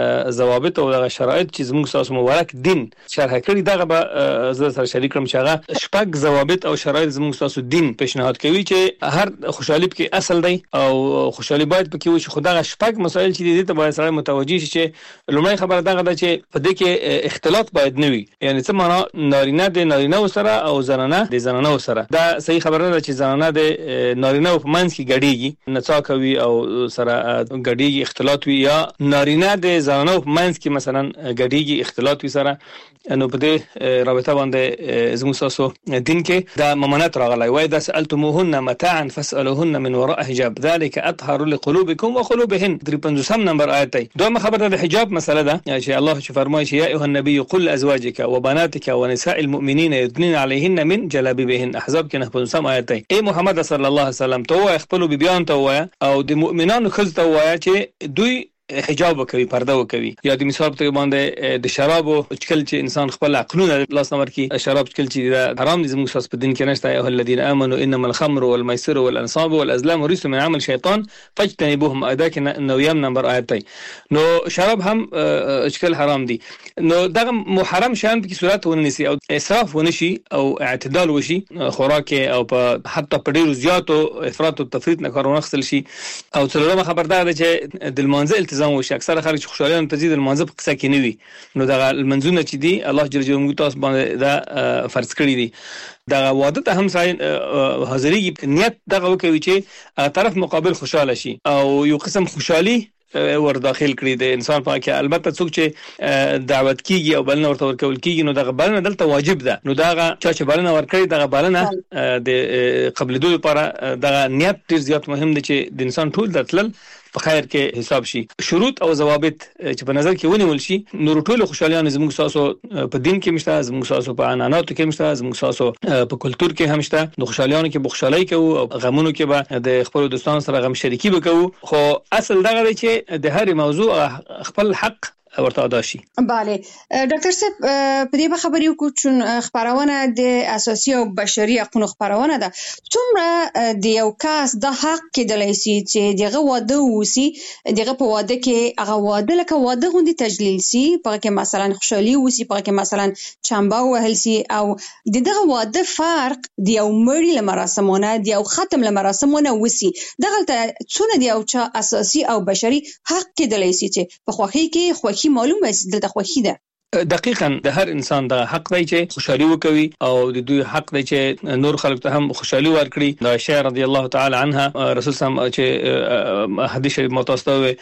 ضوابط او دغه شرایط چې زموږ تاسو مبارک دین شرح کړی، دغه به زه سره شریک کړم چې هغه شپږ ضوابط او شرایط زموږ تاسو دین پیشنهاد کوي چې هر خوشحالي کې اصل دی او خوشحالي باید پکې وي. خو دغه شپږ مسایل چې دي ته باید سره متوجي شي چې لومړی خبره دغه ده چې په دې کې اختلاط باید نه وي، یعنی څه معنا نارینه د نارینه سره او زنانه د زنانه سره. دا صحیح خبره ده چې زنانه د نارینه په منځ کې ګډيږي، نڅا کوي او سره ګډيږي، اختلاط وي، یا نارینه د زنانه په منځ کې مثلا ګډيږي اختلاط وي سره. نو په دې رابطه باندې زموږ تاسو دین کې دا ممانعت راغلی وای دا سألتموهن متاعا فاسألوهن من وراء حجاب ذلك اطهر لقلوبكم وقلوبهن. 53 نمبر آیت دی. دومره خبره د حجاب مسله ده چې الله چې فرمایي چې یا ایها النبي قل لازواجك وبناتك ونساء المؤمنين يدنين عليهن من جلابيبهن. احزاب کې 59 آیت دی. اے محمد صلی الله علیه وسلم ته خپل بیبيان ته وای او د مؤمنانو خزه ته وای چې دوی حجاب وکوي، پرده وکوي. یا د مثال په باندې د شراب او چکل چې انسان خپل عقلونه لاس نمبر کې شراب چکل چې حرام دي زموږ ساس په دین کې نشته. یا الذين امنوا انما الخمر والميسر والانصاب والازلام رجس من عمل شيطان فاجتنبوهم. ادا کې نویم نمبر آیت دی. نو شراب هم چکل حرام دي، نو دغه محرم شان په صورت ونیسي او اسراف ونشي او اعتدال وشي خوراک او په حتی په ډیرو زیاتو افراط او تفریط نه کارونه خپل شي. او څلورمه خبردار ده چې د المنزل وشي. اکثر خلک خوشاله تزيد المنځ په قصه کې نه وي، نو دا المنځونه چې دي الله جل جلاله تاسو باندې دا فرض کړی دي. دا واده ته هم حاضرۍ نیت دغه کوي چې طرف مقابل خوشاله شي او یو قسم خوشحالي ور داخل کړی د انسان په کې. البته څوک چې دعوت کیږي او بلنه ورته ورکول کیږي نو دغه بلنه دلته واجب ده، نو دغه چې بلنه ورکړي دغه بلنه د قبل دوی لپاره دغه نیت ډیر زیات مهم دی چې د انسان ټول دتل په خیر کې حساب شي. شروط او ضوابط چې په نظر کې ونیول شي نو ټول خوشالیان زموږ تاسو په دین کې مشته، زموږ تاسو په عنعناتو کې مشته، زموږ تاسو په کلچر کې هم شته. نو خوشالیان کې بخښلای کوي او غمونو کې به د خپل دوستانو سره غم شریکي وکړو. خو اصل دغه دی چې د هر موضوع خپل حق ورته ادا شي. بله ډاکټر صاحب په دې خبرې وکړو چې خبرونه د اساسي او بشري حقوقو خبرونه ده. څومره د یو کس د حق کېدلای شي چې دغه واده وسی، دغه په واده کې هغه واده لکه واده غوندي تجلیل سي، په کې مثلا خوشحالي وسی، په کې مثلا چمبا وهل سي، او دغه واده فرق د یو مړی لمراسمونه د یو ختم لمراسمونه وسی. دغه څونه د یو چا اساسي او بشري حق کېدلای شي چې په خوخي کې معلومه است دلته خوښي ده. دقیقاً د هر انسان د حق دی چې خوشحالي وکوي او د دوی حق دی چې نور خلک ته هم خوشحالي ورکړي. د عائشہ رضی الله تعالی عنها رسول الله چې حدیث شریف متوسطه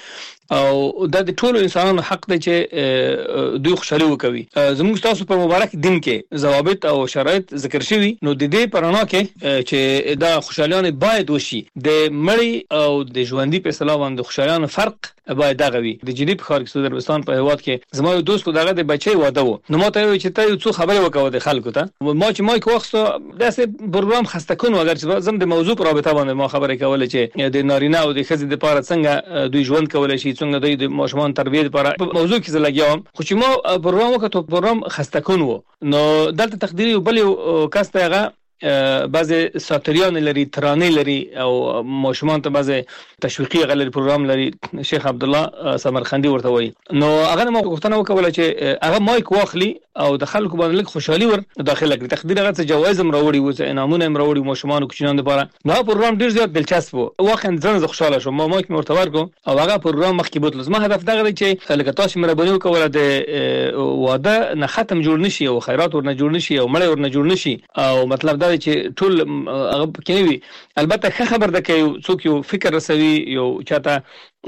او د ټولو انسانانو حق دی چې دوی خوشاله وکوي. زموږ تاسو په مبارک دین کې ضوابط او شرایط ذکر شوي، نو د دې پرانا کې چې دا خوشالیان باید وشي د مړی او د ژوندۍ په اصطلاح باندې خوشالیان فرق باید دغه وي. د جنوب ښار کې سعودي عربستان په هواد کې زما یو دوست کو دغه د بچي واده و، نو ما ته وی چې ته یو څه خبره وکاو د خلکو ته، ما چې مایک واخستو داسې پروګرام خسته کون اگر چې زم د موضوع پر رابطه باندې ما خبره کوله چې د نارینه او د ښځې د لپاره څنګه دوی ژوند کولای شي، څنګه دوی د ماشومان تربیه لپاره موضوع کې زلګیام، خو چې ما پروګرام وکړو پروګرام خسته کون و، نو دلته تقديري بل یو کس ته هغه بعضی ساتریان لري، ترانه لري او ماشومان ته بعضی تشویقي غلري پروګرام لري، شیخ عبد الله سمرخندي ورته وایي. نو هغه ما غوښتنه وکوله چې هغه مایک واخلي او د خلکو باندې لږ خوشحالي ور داخله کړي، تقدیر هغه څه جوایز هم راوړي و، انعامونه هم راوړي ماشومان او کوچنیان لپاره. نو پروګرام ډیر زیات دلچسپ و، واقعا زه خوشاله شوم. ما مایک مرته ورکو او هغه پروګرام مخکې بوتل. زما هدف دغه دی چې لکه تاسو مهرباني وکوله د واده نه ختم جوړ نشي او خیرات ورنه جوړ نشي او مړی ورنه جوړ نشي، او مطلب دا دی چې ټول هغه کېوي. البته ښه خبر ده کې څوک یو فکر رسوي، یو چاته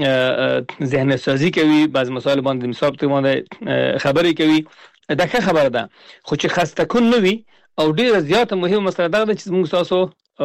ذهن سازي کوي، بعض مسائل باندې مثال ته باندې خبرې کوي، دا ښه خبره ده. خو چې خسته کون نه وي او ډیره زیاته مهمه مسله ده چې موږ تاسو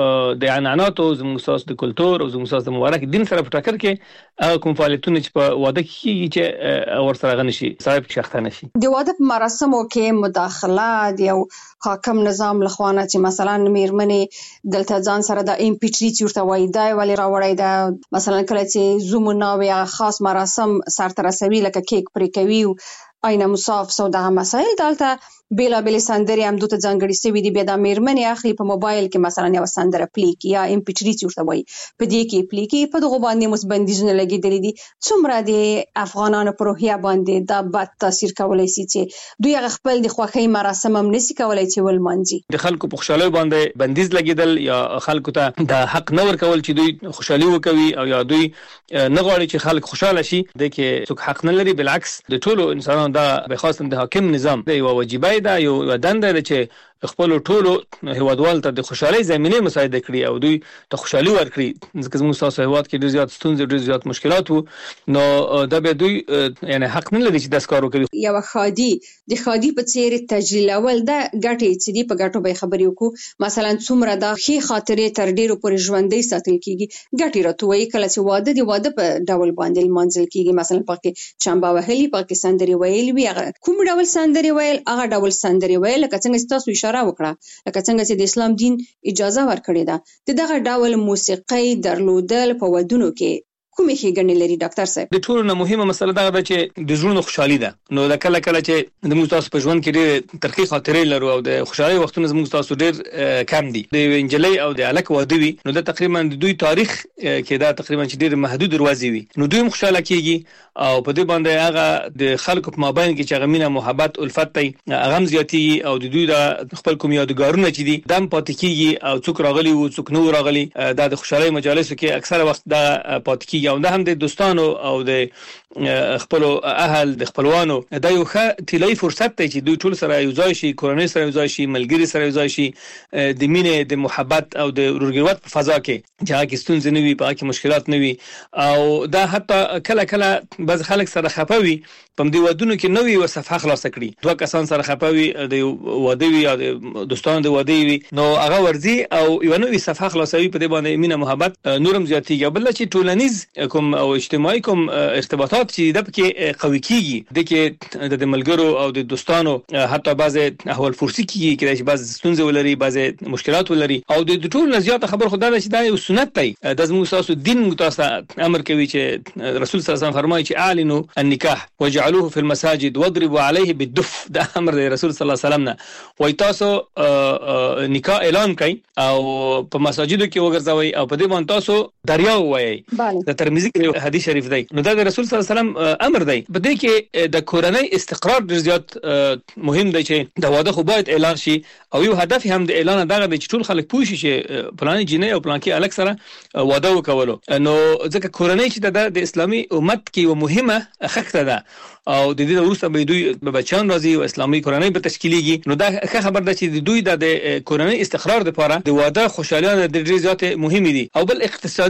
د عنعنات او زموږ تاسو د کلچر او زموږ تاسو د مبارک دین سره په ټکر کې کوم فعالیتونه چې په واده کې چې ورسره غنشي صاحب شخته نشي. د واده په مراسمو کې مداخله د یو حاکم نظام لخوانه چې مثلا میرمنې دلته ځان سره د ام پی 3 چورته وای دا ولی راوړی دا، مثلا کله چې زوم نو یا خاص مراسم سر تر رسوي لکه کیک پرې کوي اینا مصاف سو دغه مسائل دلته بیلا بیل سندري هم دوته ځانګړي سوي دي. بیا د میرمنې اخلي په موبایل کې مثلا یو سندره پلی کی یا ام پی 3 چورته وای په دې کې پلی کی، په دغه باندې مسبندیزونه لګیدلې دي. څومره د افغانانو پر روحیه باندې دا بد تاثیر کولای شي چې دوی خپل د خوښۍ مراسم هم نشي کولای چې ولمانځي. د خلکو په خوشاله باندې بندیز لګیدل یا خلکو ته د حق نه ور کول چې دوی خوشالي وکوي او یا دوی نه غواړي چې خلک خوشاله شي، د کې څوک حق نه لري. بالعکس د ټولو انسانانو دا به خاصه د حاکم نظام دی او واجبای دا یو دنده ده چې خپل ټولو هیوادوال ته د خوشحالي زمينه مساعده کړي او دوی ته خوشحالي ورکړي. ځکه موږ تاسو هیواد کې ډیر زیات ستونزې، ډیر زیات مشکلات وو، نو دا به دوی یعنی حق نه لري چې داس کار وکړي. یو خادي د خادي په څیر تجلیل اول دا ګټي چې دی په ګټو به خبرې وکړو، مثلا څومره دا خې خاطرې تر ډیرو پورې ژوندۍ ساتل کیږي. ګټي راتوي کله چې واده دی واده په ډول باندې منځل کیږي، مثلا پکې چمبا وهلي، پکې سندري ویل وی، کوم ډول سندري ویل، هغه ډول سندري ویل لکه څنګه تاسو اشاره وکړه، لکه څنګه چې د اسلام دین اجازه ورکړې ده. دغه ډول موسیقي درلودل په ودونو کې کومې ښېګڼې لري ډاکټر صاحب؟ د ټولو نه مهمه مسله دا ده چې د ژوند خوشحالي ده. نو دا کله کله چې د موږ تاسو په ژوند کې ډېر ترخی خاطرې لرو او د خوشحالي وختونه زموږ تاسو ډېر کم دي. د انجلۍ او د الک واده وي، نو دا تقریبا د دوی تاریخ کې دا تقریبا چې ډېر محدود دروازې وي، نو دوی خوشاله کیږي او په دې باندې هغه د خلکو په مابین کې چې غمینه محبت الفت تی هغه زیاتیږي او د دوی د خپل کوم یادګارونه چې دي دم پاتې کیږي او څوک راغلي او څوک نو راغلي، دا د خوشحالي مجالسو کې اکثره وخت دا پاتې کیږي او دا هم د دوستانو او د خپل اهل د خپلوانو دا یو ښه طلایي فرصت دی چې دوی ټول سره یو ځای شي، کورنۍ سره یو ځای شي، ملګری سره یو ځای شي، د مینې د محبت او د ورګروت په فضا کې چې هغه ستونزې نه وي، په هغه مشکلات نه وي. او دا حتی کله کله بعض خلک سره خپوي په دې ودونو کې نوې و صفحه خلاص کړي، دوه کسان سره خپوي د واده وي او د دوستانو د واده وي، نو هغه ورځي او یو نوې صفحه خلاصوي، په دې باندې مینه محبت نورم زیاتیږي. بل چې ټولنیز کوم او اجتماعي کوم ارتباطات چې د پکې قوي کیږي، د کې د ملګرو او د دوستانو حتی بعض احوال فرسي کیږي، کې چې بعض ستونزې ولري، بعض مشکلات ولري، او د ټول نه زیاته خبر خدای دا چې دا یو سنت دی. د زموږ تاسو دین متاسف امر کوي چې رسول صلی الله علیه وسلم فرمایي چې اعلنوا النکاح وجعلوه في المساجد واضربوا عليه بالدف. دا امر دی رسول صلی الله علیه وسلم نه، وای تاسو نکاح اعلان کړئ او په مساجدو کې وګرځوي او په دې باندې تاسو دریا وایي. د ترمذی کې حدیث شریف دی، نو دا د رسول صلی الله علیه وسلم امر دی. په دې کې د کورنۍ استقرار ډیر زیات مهم دی چې د واده خو باید اعلان شي او یو هدف هم د اعلان دغه دی چې ټول خلک پوه شي چې پلان جنې او پلان کې الک سره واده وکولو. نو ځکه کورنۍ چې د اسلامي امت کې یو مهمه خښته ده او د دې وروسته به دوی به بچان راځي او اسلامي کورنۍ به تشکیلېږي، نو دا ښه خبر ده چې دوی د کورنۍ استقرار لپاره د واده خوشحالي د ډیر زیات مهمه دي. او بل اقتصادي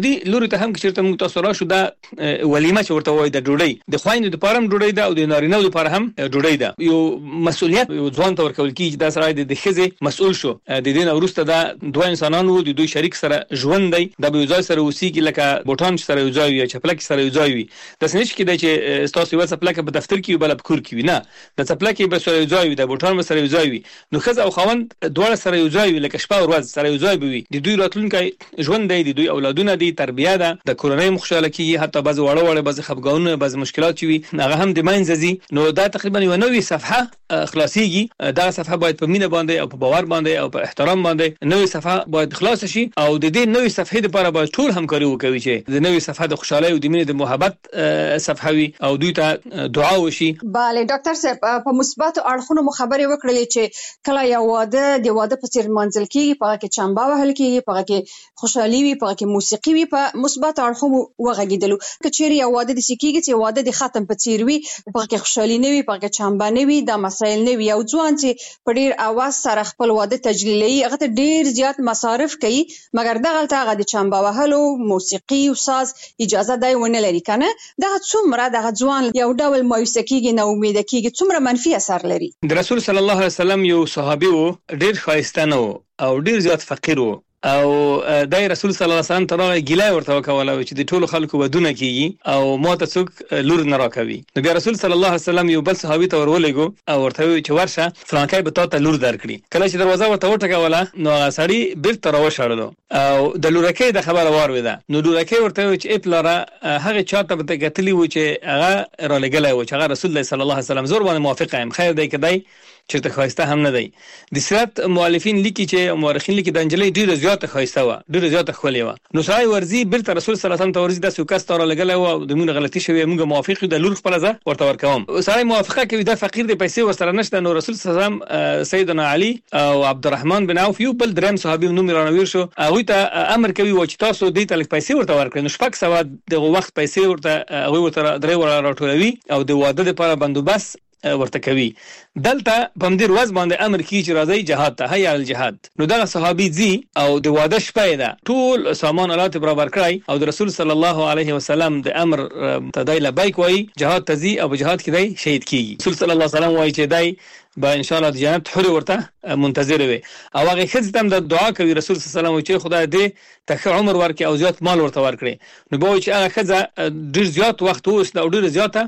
سعودي لوري ته هم چې موږ تاسو راشو دا ولیمه چې ورته وای د ډوډۍ د خويندو د پاره هم ډوډۍ ده او د نارینه‌و د پاره هم ډوډۍ ده. یو مسؤلیت یو ځوان ته ورکول کیږي دا سره د خزه مسؤل شو د دین وروسته دا دوه انسانانو د دوی شریک سره ژوند دی د یو ځای سره وسیږي لکه بوټان سره یو ځای یا چپلک سره یو ځای وي. د سنش کې د چې تاسو یو چپلک په دفتر کې بل په کور کې وي نه د چپلک به سره یو ځای وي د بوټان سره یو ځای وي. نو خزه او خوند دواړه سره یو ځای وي لکه شپه او ورځ سره یو ځای وي. د دوی راتلونکي ژوند دی د دوی اولادونه دي تربیه ده د کورنۍ مخشاله کیږي حتی بعض وړه بعض خفګانونه بعض مشکلات وي هغه هم د منځزي. نو دا تقریبا یو نوې صفحه خلاصيږي. دا صفحه باید په مینه باندې او په باور باندې او په احترام باندې نوې صفحه باید خلاص شي او د دې نوې صفحې لپاره باید ټول همکاري وکړي چې د نوې صفحه د خوشحالۍ او د مینې د محبت صفحه وي او دوی ته دعا وشي. bale ډاکټر صاحب په مثبت اړخونو مو خبرې وکړلې چې کله یو واده د واده په څیر منځل کیږي په کې چمبا وهل کیږي په کې خوشحالي وي په کې موسیقي وي په مثبت اړخونو وغږیدلو کچېری یو واده د سکیږي چې واده د ختم په څیر وي په کې خوشحالي نه وي په کې چمبا نه وي دا مسایل نه وي او ځوان چې په ډیر اواز سره خپل واده تجلیلي هغه ته ډیر زیات مصارف کوي مګر دغه هغه د چمبا وهلو موسیقي او ساز اجازه دی ونه لري کنه دا څومره د ځوان یو ډول مایوسه کیږي نه امید کیږي څومره منفي اثر لري. د رسول صلی الله علیه وسلم یو صحابي وو ډیر خایسته نو او ډیر زیات فقیر وو او دای رسول صلی الله علیه وسلم ترغه ګیلای ورته وکوله چې د ټولو خلکو ودونه کیږي او ماته څوک لور نه راکوي. نو بیا رسول صلی الله علیه وسلم یو بل صحابي ته ورولېګو او ورته وی چې ورشه فلانکای به تاسو لور درکړي. کله چې دروازه ورته وټکوله نو هغه سړی بیرته راوښړلو او د لورکې د خبره وارویده. نو لورکې ورته وی چې اپلاره هغه چاته به کتلی و چې هغه را لګلای و چې هغه رسول الله صلی الله علیه وسلم زور باندې موافقه ام خیر دی کدی چې ته خواسته هم نه دی. د سیرت مؤلفین لیکي چې مورخین لیکي د انجلۍ ډیره زیاته خواسته و ډیره زیاته خولې و. نو سړی ورزي بیرته رسول صلی الله علیه وسلم ته ورزي د سوکاست را لګلای و د موږ غلطي شوی موږ موافق یو د لور خپل ځه ورته ورکوم. سړی موافقه کوي د فقیر د پیسې ورسره نشته. نو رسول صلی الله علیه وسلم سیدنا علی او عبدالرحمن بن عوف یو بل دریم صحابي نوم رانویر شو هغه ته امر کوي و چې تاسو دې ته پیسې ورته ورکړئ. نو شپږ سو د وخت پیسې ورته هغه ورته درې ور راټولوي او د واده لپاره بندوبست ورته کوي. دلته په مدیر واز باندې امر کی چې راځي جهاد ته هيا الجهاد. نو دا صحابي زی او د واده شپه ده ټول سامان آلات برابر کړای او د رسول صلی الله علیه وسلم د امر تدای لبیک وای جهاد تزي او جهاد کې دی شهید کیږي. رسول صلی الله علیه وسلم وای چې دای با ان شاء الله د جنت حور ورته منتظر وي او هغه خځه تم د دعا کوي رسول صلی الله علیه وسلم چې خدای دې ته عمر ورکړي او زیات مال ورته ورکړي. نو به چې هغه خځه ډیر زیات وخت اوس او ډیر زیاته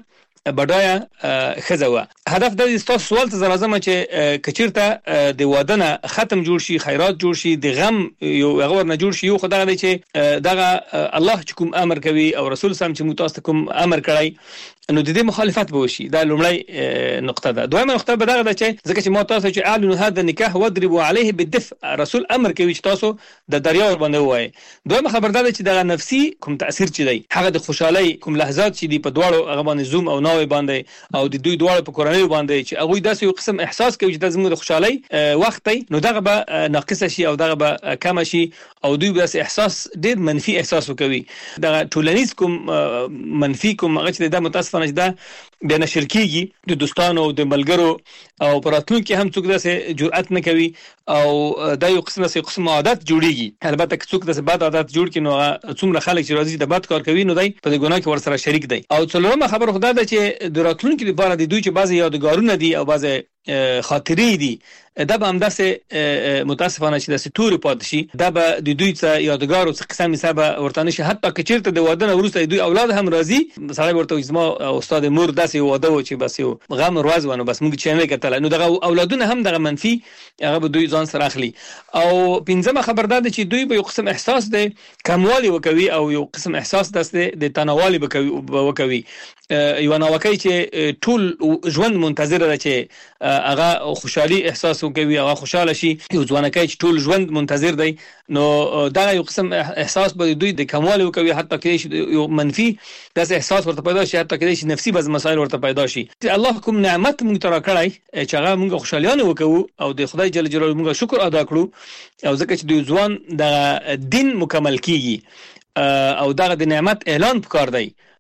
بډایا خزوه. هدف د تاسو سوال ته زرازمه چې کچیرته د وادنه ختم جوړ شي خیرات جوړ شي د غم یو هغه ورنه جوړ شي یو خدای دی چې دغه الله چې کوم امر کوي او رسول سم چې متاسف کوم امر کړی نو د دې مخالفت به وشي. دا لومړی نقطه ده. دویمه نقطه به دغه ده چې ځکه چې متاسف چې اعلن هذا النکاح واضربوا عليه بالدفء رسول امر کوي چې تاسو د دریا ور باندې وای. دویمه خبر ده چې دغه نفسي کوم تاثیر چي دی هغه د خوشحالي کوم لحظات چې دی په دواړو هغه باندې زوم او ناوي باندې او د دوی دواړو په کورنۍ باندې چې هغه داسې یو قسم احساس کوي چې د زموږ د خوشحالي وخت دی نو دغه به ناقص شي او دغه به کم شي او دوی به احساس ډیر منفي احساس وکوي. دغه ټولنیز کوم منفي کوم هغه چې د متاسفانه دا بیا نشر کیږي د دوستانو او د ملګرو او پراتون کې هم څوک داسې جرأت نه کوي او دا یو قسم عادت جوړیږي. البته که څوک داسې بد عادت جوړ کړي نو څومره خلک چې راځي د بد کار کوي نو دای په دې ګناه کې ورسره شریک دی. او څلورمه خبر خدای دا چې د راتلونکي لپاره د دوی چې بعضی یادګارونه دي او بعضی خاطرې دي دا به هم داسې متاسفانه چې داسې تورې پاتې شي دا به د دوی څخه یادګار او څه قسم حساب ورته نشي. حتی که چیرته د واده نه وروسته دوی اولاد هم راځي سړی ورته زما استاد مور داسې واده و چې بس یو غم ورځ ونه بس موږ چې نه کتل نو دغه اولادونه هم دغه منفي هغه به دوی ځان سره اخلي. او پنځمه خبردار دي چې دوی به یو قسم احساس دی کموالی وکوي او یو قسم احساس داسې د تناوالي وکوي یو ناوکي چې ټول ژوند منتظر ده چې هغه خوشحالي احساس وکوي هغه خوشاله شي. یو ځوانکای چې ټول ژوند منتظر دی نو دا یو قسم احساس به دوی د کمال وکوي حتی کې یو منفي داس احساس ورته پیدا شي حتی کې نفسي بعض مسایل ورته پیدا شي. الله کوم نعمت موږ ترا کړای چې هغه موږ خوشالیانه وکړو او د خدای جل جلاله موږ شکر ادا کړو او ځکه چې د ځوان د دین مکمل کیږي او دغه د نعمت اعلان پکار دی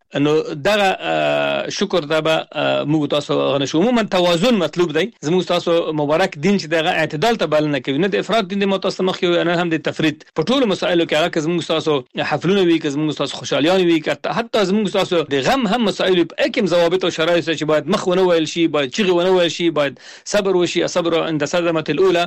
نو دغه شکر دا به موږ تاسو غنښو. عموما توازن مطلوب دی. زموږ تاسو مبارک دین چې دغه اعتدال ته بلنه کوي، نه د افراط دین د متاسمخ یو نه هم د تفرید. په ټولو مسایلو کې هغه زموږ تاسو حفلونه وی، که زموږ تاسو خوشالیان وی، که حتی زموږ تاسو د غم هم مسایلو په کوم ضوابط او شرایط چې باید مخ ونه ویل شي، باید چیغه ونه ویل شي، باید صبر وشي. صبر عند صدمه الاولى.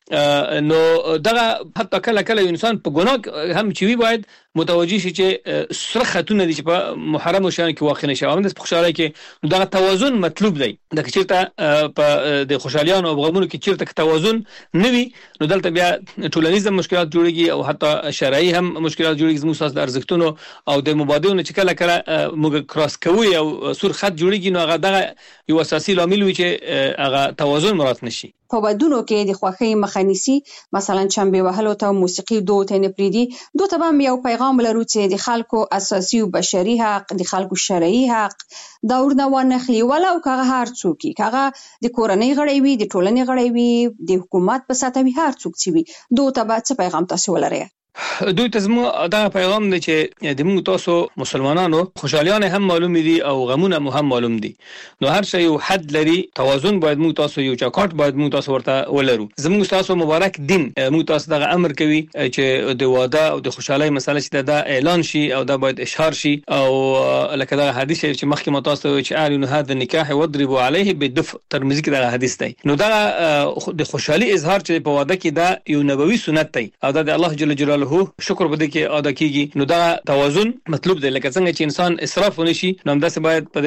نو دغه حتی کله انسان په ګناه هم چوي باید متوجي شي چې سره خاتون دي چې په محرم او شان کې واقع نشي. هم د خوشاله کې دغه توازن مطلوب دی. د چیرته په د خوشالیانو او غمونو کې چیرته توازن نوي، نو دلته بیا ټولنیز مشکلات جوړيږي او حتی شرعي هم مشکلات جوړيږي. زموږ اساس د ارزښتونو او د مبادلونو چې کله موږ کراس کوي او سور خط جوړيږي، نو هغه دغه یو اساسي لامل وي چې هغه توازن مراعات نشي. په ودونو کې د خوښۍ مخنیسي مثلا چمبه وهلو ته موسیقي دوت نه پریدي دوت به یو پیغام لرو چې د خلکو اساسي او بشري حق، د خلکو شرعي حق دا ورنه ونخلي، ولو کغه هر څوک کغه د کورنۍ غړي وي، د ټولنې غړي وي، د حکومت په سطح وي، هر څوک چې وي دوت به څه پیغام تاسو ولرئ؟ دوی ته زموږ دا پیغام دی چې د موږ تاسو مسلمانانو خوشالیان هم معلوم دي او غمونه هم معلوم دي. نو هر شی یو حد لري، توازن باید موږ تاسو یو چاکاټ باید موږ تاسو ورته ولرو. زموږ تاسو مبارک دین موږ تاسو دغه امر کوي چې د واده او د خوشحالي مسله چې دا اعلان شي او دا باید اشهار شي. او لکه دا حدیث چې مخکې مو تاسو چې اعلن هذا النکاح وضربوا عليه بالدف، ترمذی کې دا حدیث دی. نو دا د خوشحالي اظهار چې په واده کې دا یو نبوي سنت دی او دا د الله جل جلاله شکر بده کې ادا کیږي. نو دا توازن مطلوب دی. لکه څنګه چې انسان اسراف ونشي، نو همداسې باید په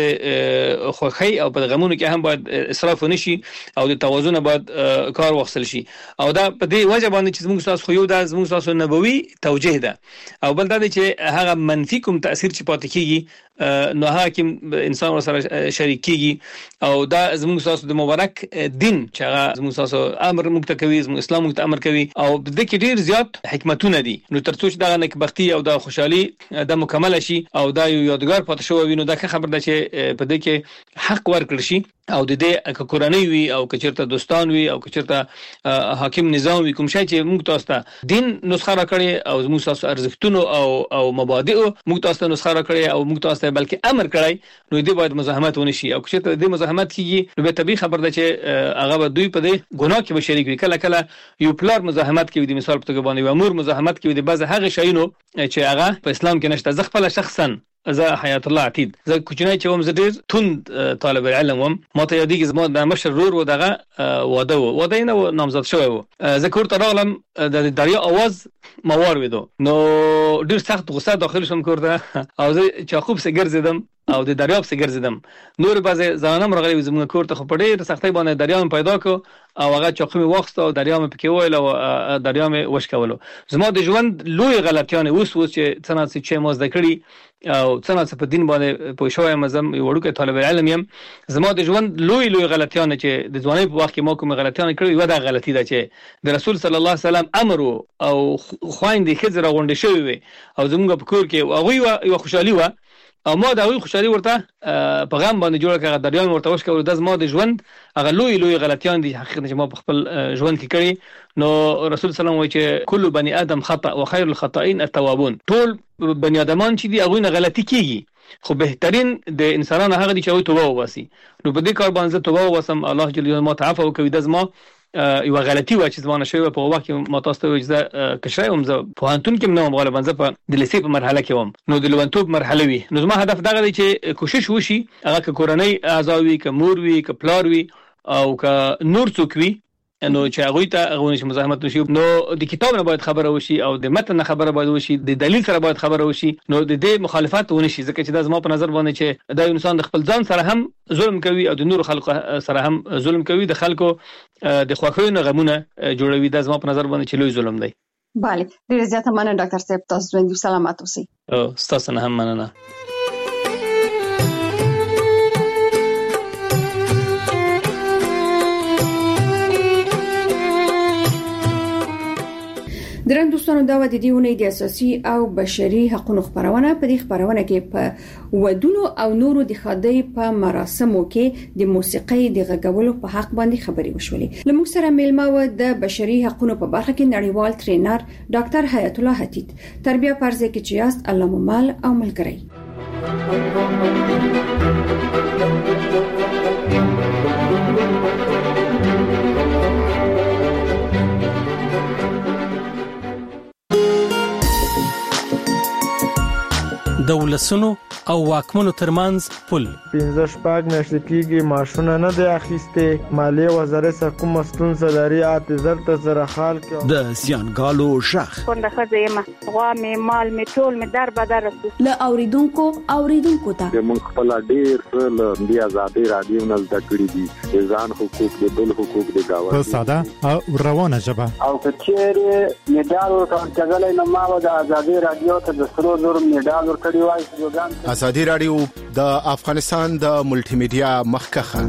خوښۍ او په غمونو کې هم باید اسراف ونشي او د توازن باید کار واخیستل شي. او دا په دې وجه باندې چې زموږ تاسو خو یو دا زموږ تاسو نبوي توجیه ده، او بل دا چې هغه منفي کوم تاثیر چې پاتې کیږي نو حاکم انسان سره شریک کیږي. او دا زموږ تاسو د مبارک دین چې هغه زموږ تاسو امر موږ ته کوي، زموږ اسلام موږ ته امر کوي، او د دې کې ډیر زیات حکمتونه دي. نو ترڅو چې دا نکبختي او دا خوشحالي د مکمل شي او دا یو یادګار پاتې شو وي، نو دا خبر ده چې په دې کې حق ورکړل شي. او د دې کورنۍ وي او کچرته دوستان وي او کچرته حاکم نظام وي، کوم شي چې موږ تاسو ته دین نسخه راکړي او موږ تاسو ارزښتونو او مبادئ موږ تاسو ته نسخه راکړي او موږ تاسو ته بلکې امر کړی، نو دې باید مزاحمت ونشي. او کچرته دې مزاحمت کیږي، نو به طبيعي خبر ده چې هغه به دوی په دې ګناه کې به شریک وي. کله یو پلار مزاحمت کوي، د مثال په توګه باندې یو امور مزاحمت کوي د بعض هغه شیونو چې هغه په اسلام کې نشته. زه خپل شخصا زه حیات الله عتید زه کوچنی چې وم، زه ډیر تند طالب علم وم. ما ته یادېږي زما د مشر ورور و دغه واده نه نامزد شوی و. زه کور ته راغلم، د دریا आवाज ما واورېدو، نو ډیر سخت غوسه داخل شوم کور ته او زه چاقوب سره ګرځیدم او د دریاب سره ګرځیدم. نور بعضی ځانم راغلی زموږ کور ته، خو په ډېر سختۍ باندې دریاب پیدا کو او هغه چاقو می واخست او دریاب پکې ویل او دریاب وشکولو. زما د ژوند لوی غلطیان اوس چې څنګه چې ما زده کړی او څنګه په دین باندې پوه شوم. مزم یو وړوکی طالب علم یم. زما د ژوند لوی غلطیان چې د ځوانۍ په وخت کې ما کوم غلطیان کړی و، دا غلطی ده چې د رسول صلی الله علیه وسلم امر او خويندې خزر غونډې شوی وي او زموږ په کور کې هغه یو خوشحالي و او ما دا وی خوشحالي ورته په غم باندې جوړه کړه، دریان ورته وشکول. د زما د ژوند هغه لوی غلطیان دي حقیقت چې ما په خپل ژوند کې کړی. نو رسول صلی الله علیه وسلم وایي چې کل بني ادم خطا وخير الخطائين التوابون. ټول بني ادمان چې دي هغه نه غلطي کیږي، خو بهترین د انسانانو هغه دي چې وي توبه وباسي. نو په دې کار باندې توبه وباسم، الله جل جلاله ما تعفو کوي. د زما یو غلطي و چې زمانه شوی په وخت کې ما تاسو ته اجازه کښای وم. زه په هانتون کې نو غالبا زه په د لیسې په مرحله کې وم، نو د لونتوب مرحله وی. نو زما هدف دا دی چې کوشش وشي هغه کورنۍ اعضاء وي، ک مور وي، ک پلار وي او ک نور څوک وي، نو چې هغه ته هغه نشي مزاحمت نشي. نو د کتاب نه باید خبره وشي او د متن خبره باید وشي، د دلیل سره باید خبره وشي. نو د دې مخالفت ونشي، ځکه چې دا زما په نظر باندې چې دا انسان د خپل ځان سره هم ظلم کوي او د نور خلکو سره هم ظلم کوي، د خلکو د خوښیو نه غمونه جوړوي. دا زما په نظر باندې چې لوی ظلم دی. bale ډیر زیاته مننه ډاکټر صاحب، تاسو ژوندۍ سلامات اوسئ. تاسو نه هم مننه. درن دوستانو دا و د دیونې د اساسي او بشري حقوقو خبرونه. په دې خبرونه کې په ودونو او نورو د خدای په مراسمو کې د موسیقۍ د غږولو په حق باندې خبرې وشولې. لمږ سره میلمه و د بشري حقوقو په برخه کې نړیوال ټرینر ډاکټر حیات الله عتید. تربیه پرځه کې چې یاست الله ممال او ملګری. دولسونو او واکمنو ترمنځ پل 15 میاشتې کېږي ماشونه نه دی اخیسته مالیه وزارت حکومت مستون سلاري اعتذار ته سره خال کې د سیانګالو شخ څنګه خزه ما غوا می مال می ټول می در بدر ل اوریدونکو ته موږ خپل ډیر ل دی آزادي رادیو نه زده کړی دي ځان حقوق د بل حقوق د گاوه په ساده او روانه ژبه او کچېره میډال ورته ځګلې نه ما د آزادي رادیو ته د سرو زر میډال ورکړی وای ازادي رادیو د افغانستان د ملټي میډیا مخکخه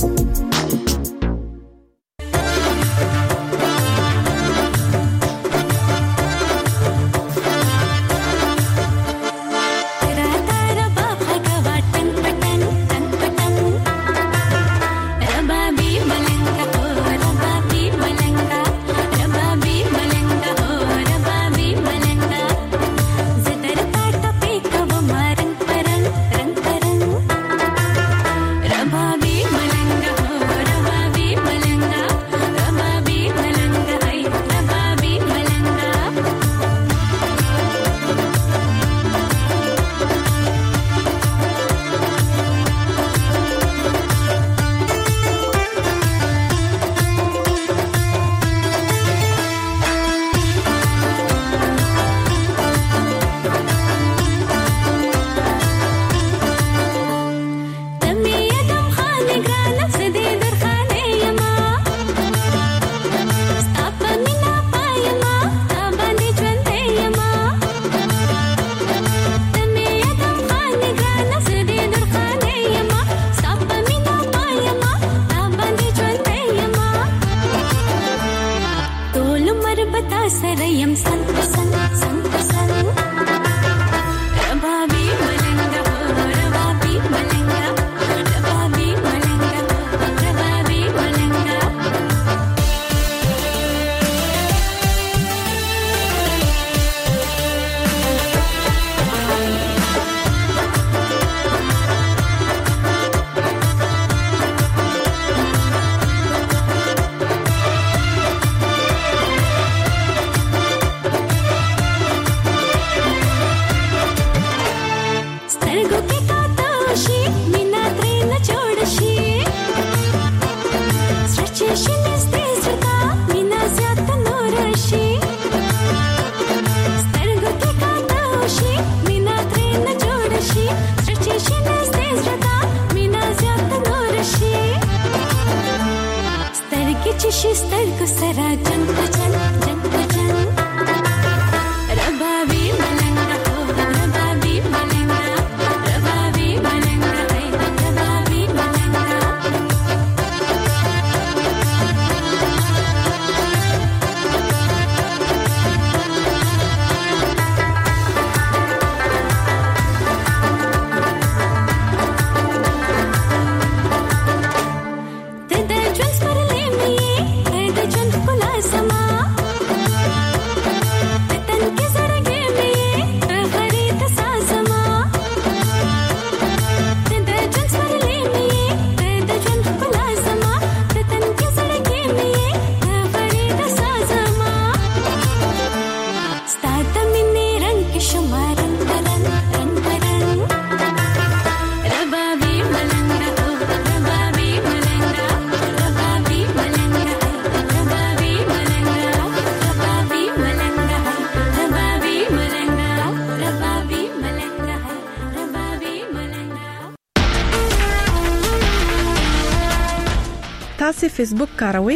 تاسو فیسبوک کاروئ؟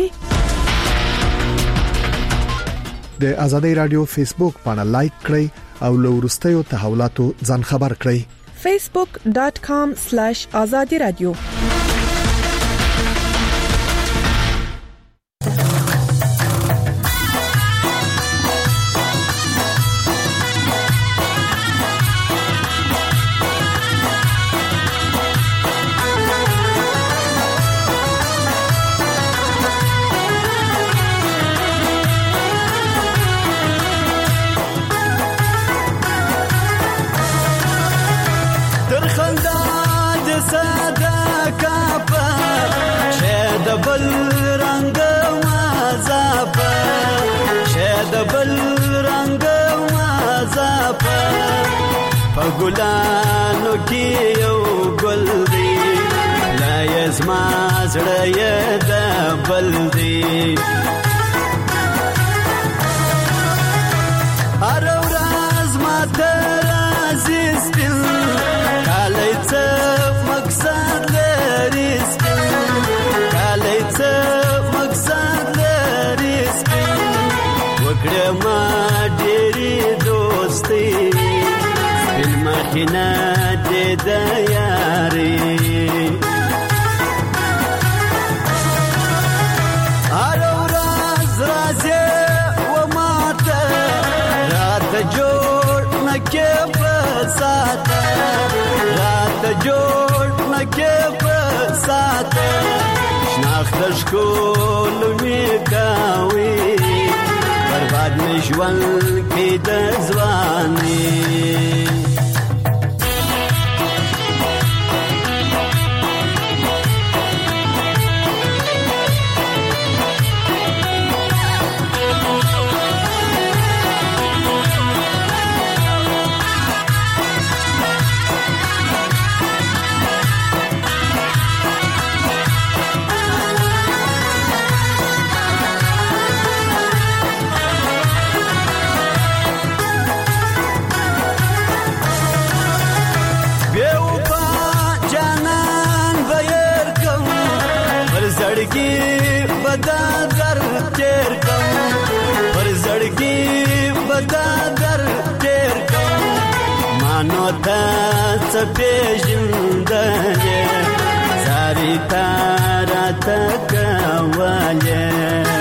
د ازادي رادیو فیسبوک باندې لایک کړئ او له ورستیو تحولاتو ځان خبر کړئ. facebook.com/azadiradio د پګلانو کې یو ګل دی لا یزما زړه یې د بل دی هر ورځ ماته راځي سپین کالی څه مقصد لري سپین کالی څه مقصد لري سپین وکړه ما ډېرې دوستي سپین مخینه دې د یاري هر ورځ راځي جوړ نکې په ساته رات جوړ نکې په ساته شناخت شکول می کاوي برباد می ژوند کې د ځواني بدا در تیر کم پر زړګي بدا در تیر کم مانو تا څپېژندلې ساري تارا تکواله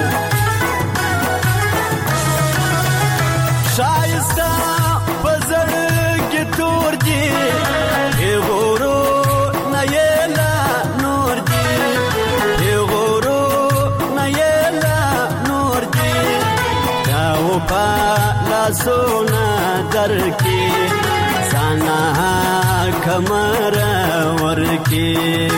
شایسته په زړګي تور دي غورو نه یلا نور دي پالا سونا در کی سانا کمر ور کی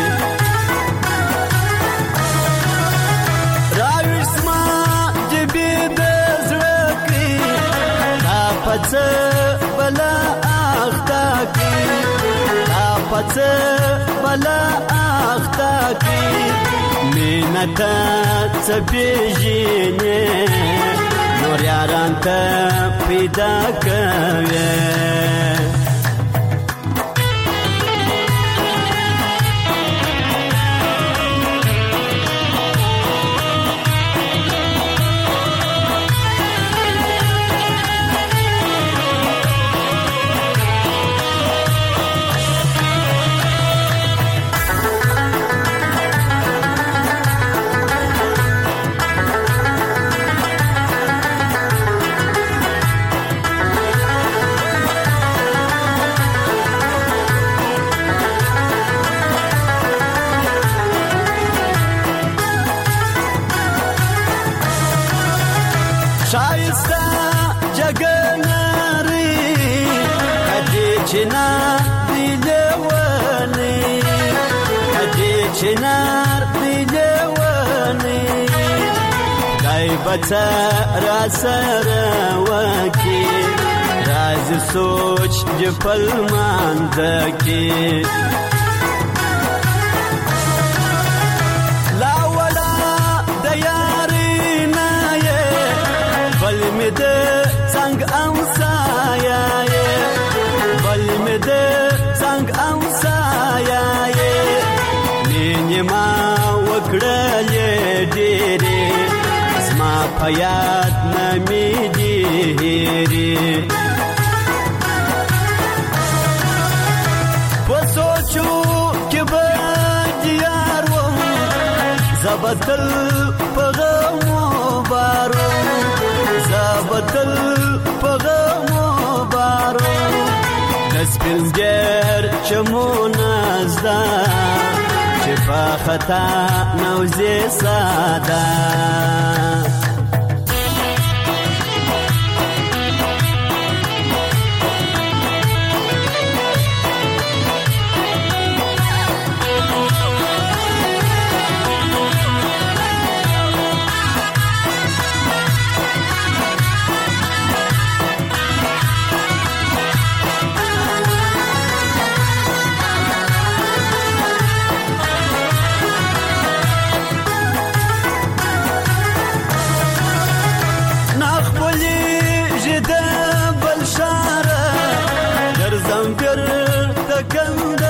راوسما جبی دزړکی تا پڅ بلا اختا کی تا پڅ بلا اختا کی مینتا څپېژنې نور یاران ته پیدا کوي شایسته جګناري کدي چنار دی لونی کدي چنار دی لونی دای بچا را سره وکی راز سوچ جپل ماندکی د څنګه امسایا بل مې د څنګه امسایا مینه ما وکړلې ډېرې زما په یاد نه مې ډېرې په سوچو کې به دیار وم زبتل په غمو بارو زبتل پغمو بارو دسپنزگر چمونه زده چې په خطا نوزې ساده ټکنده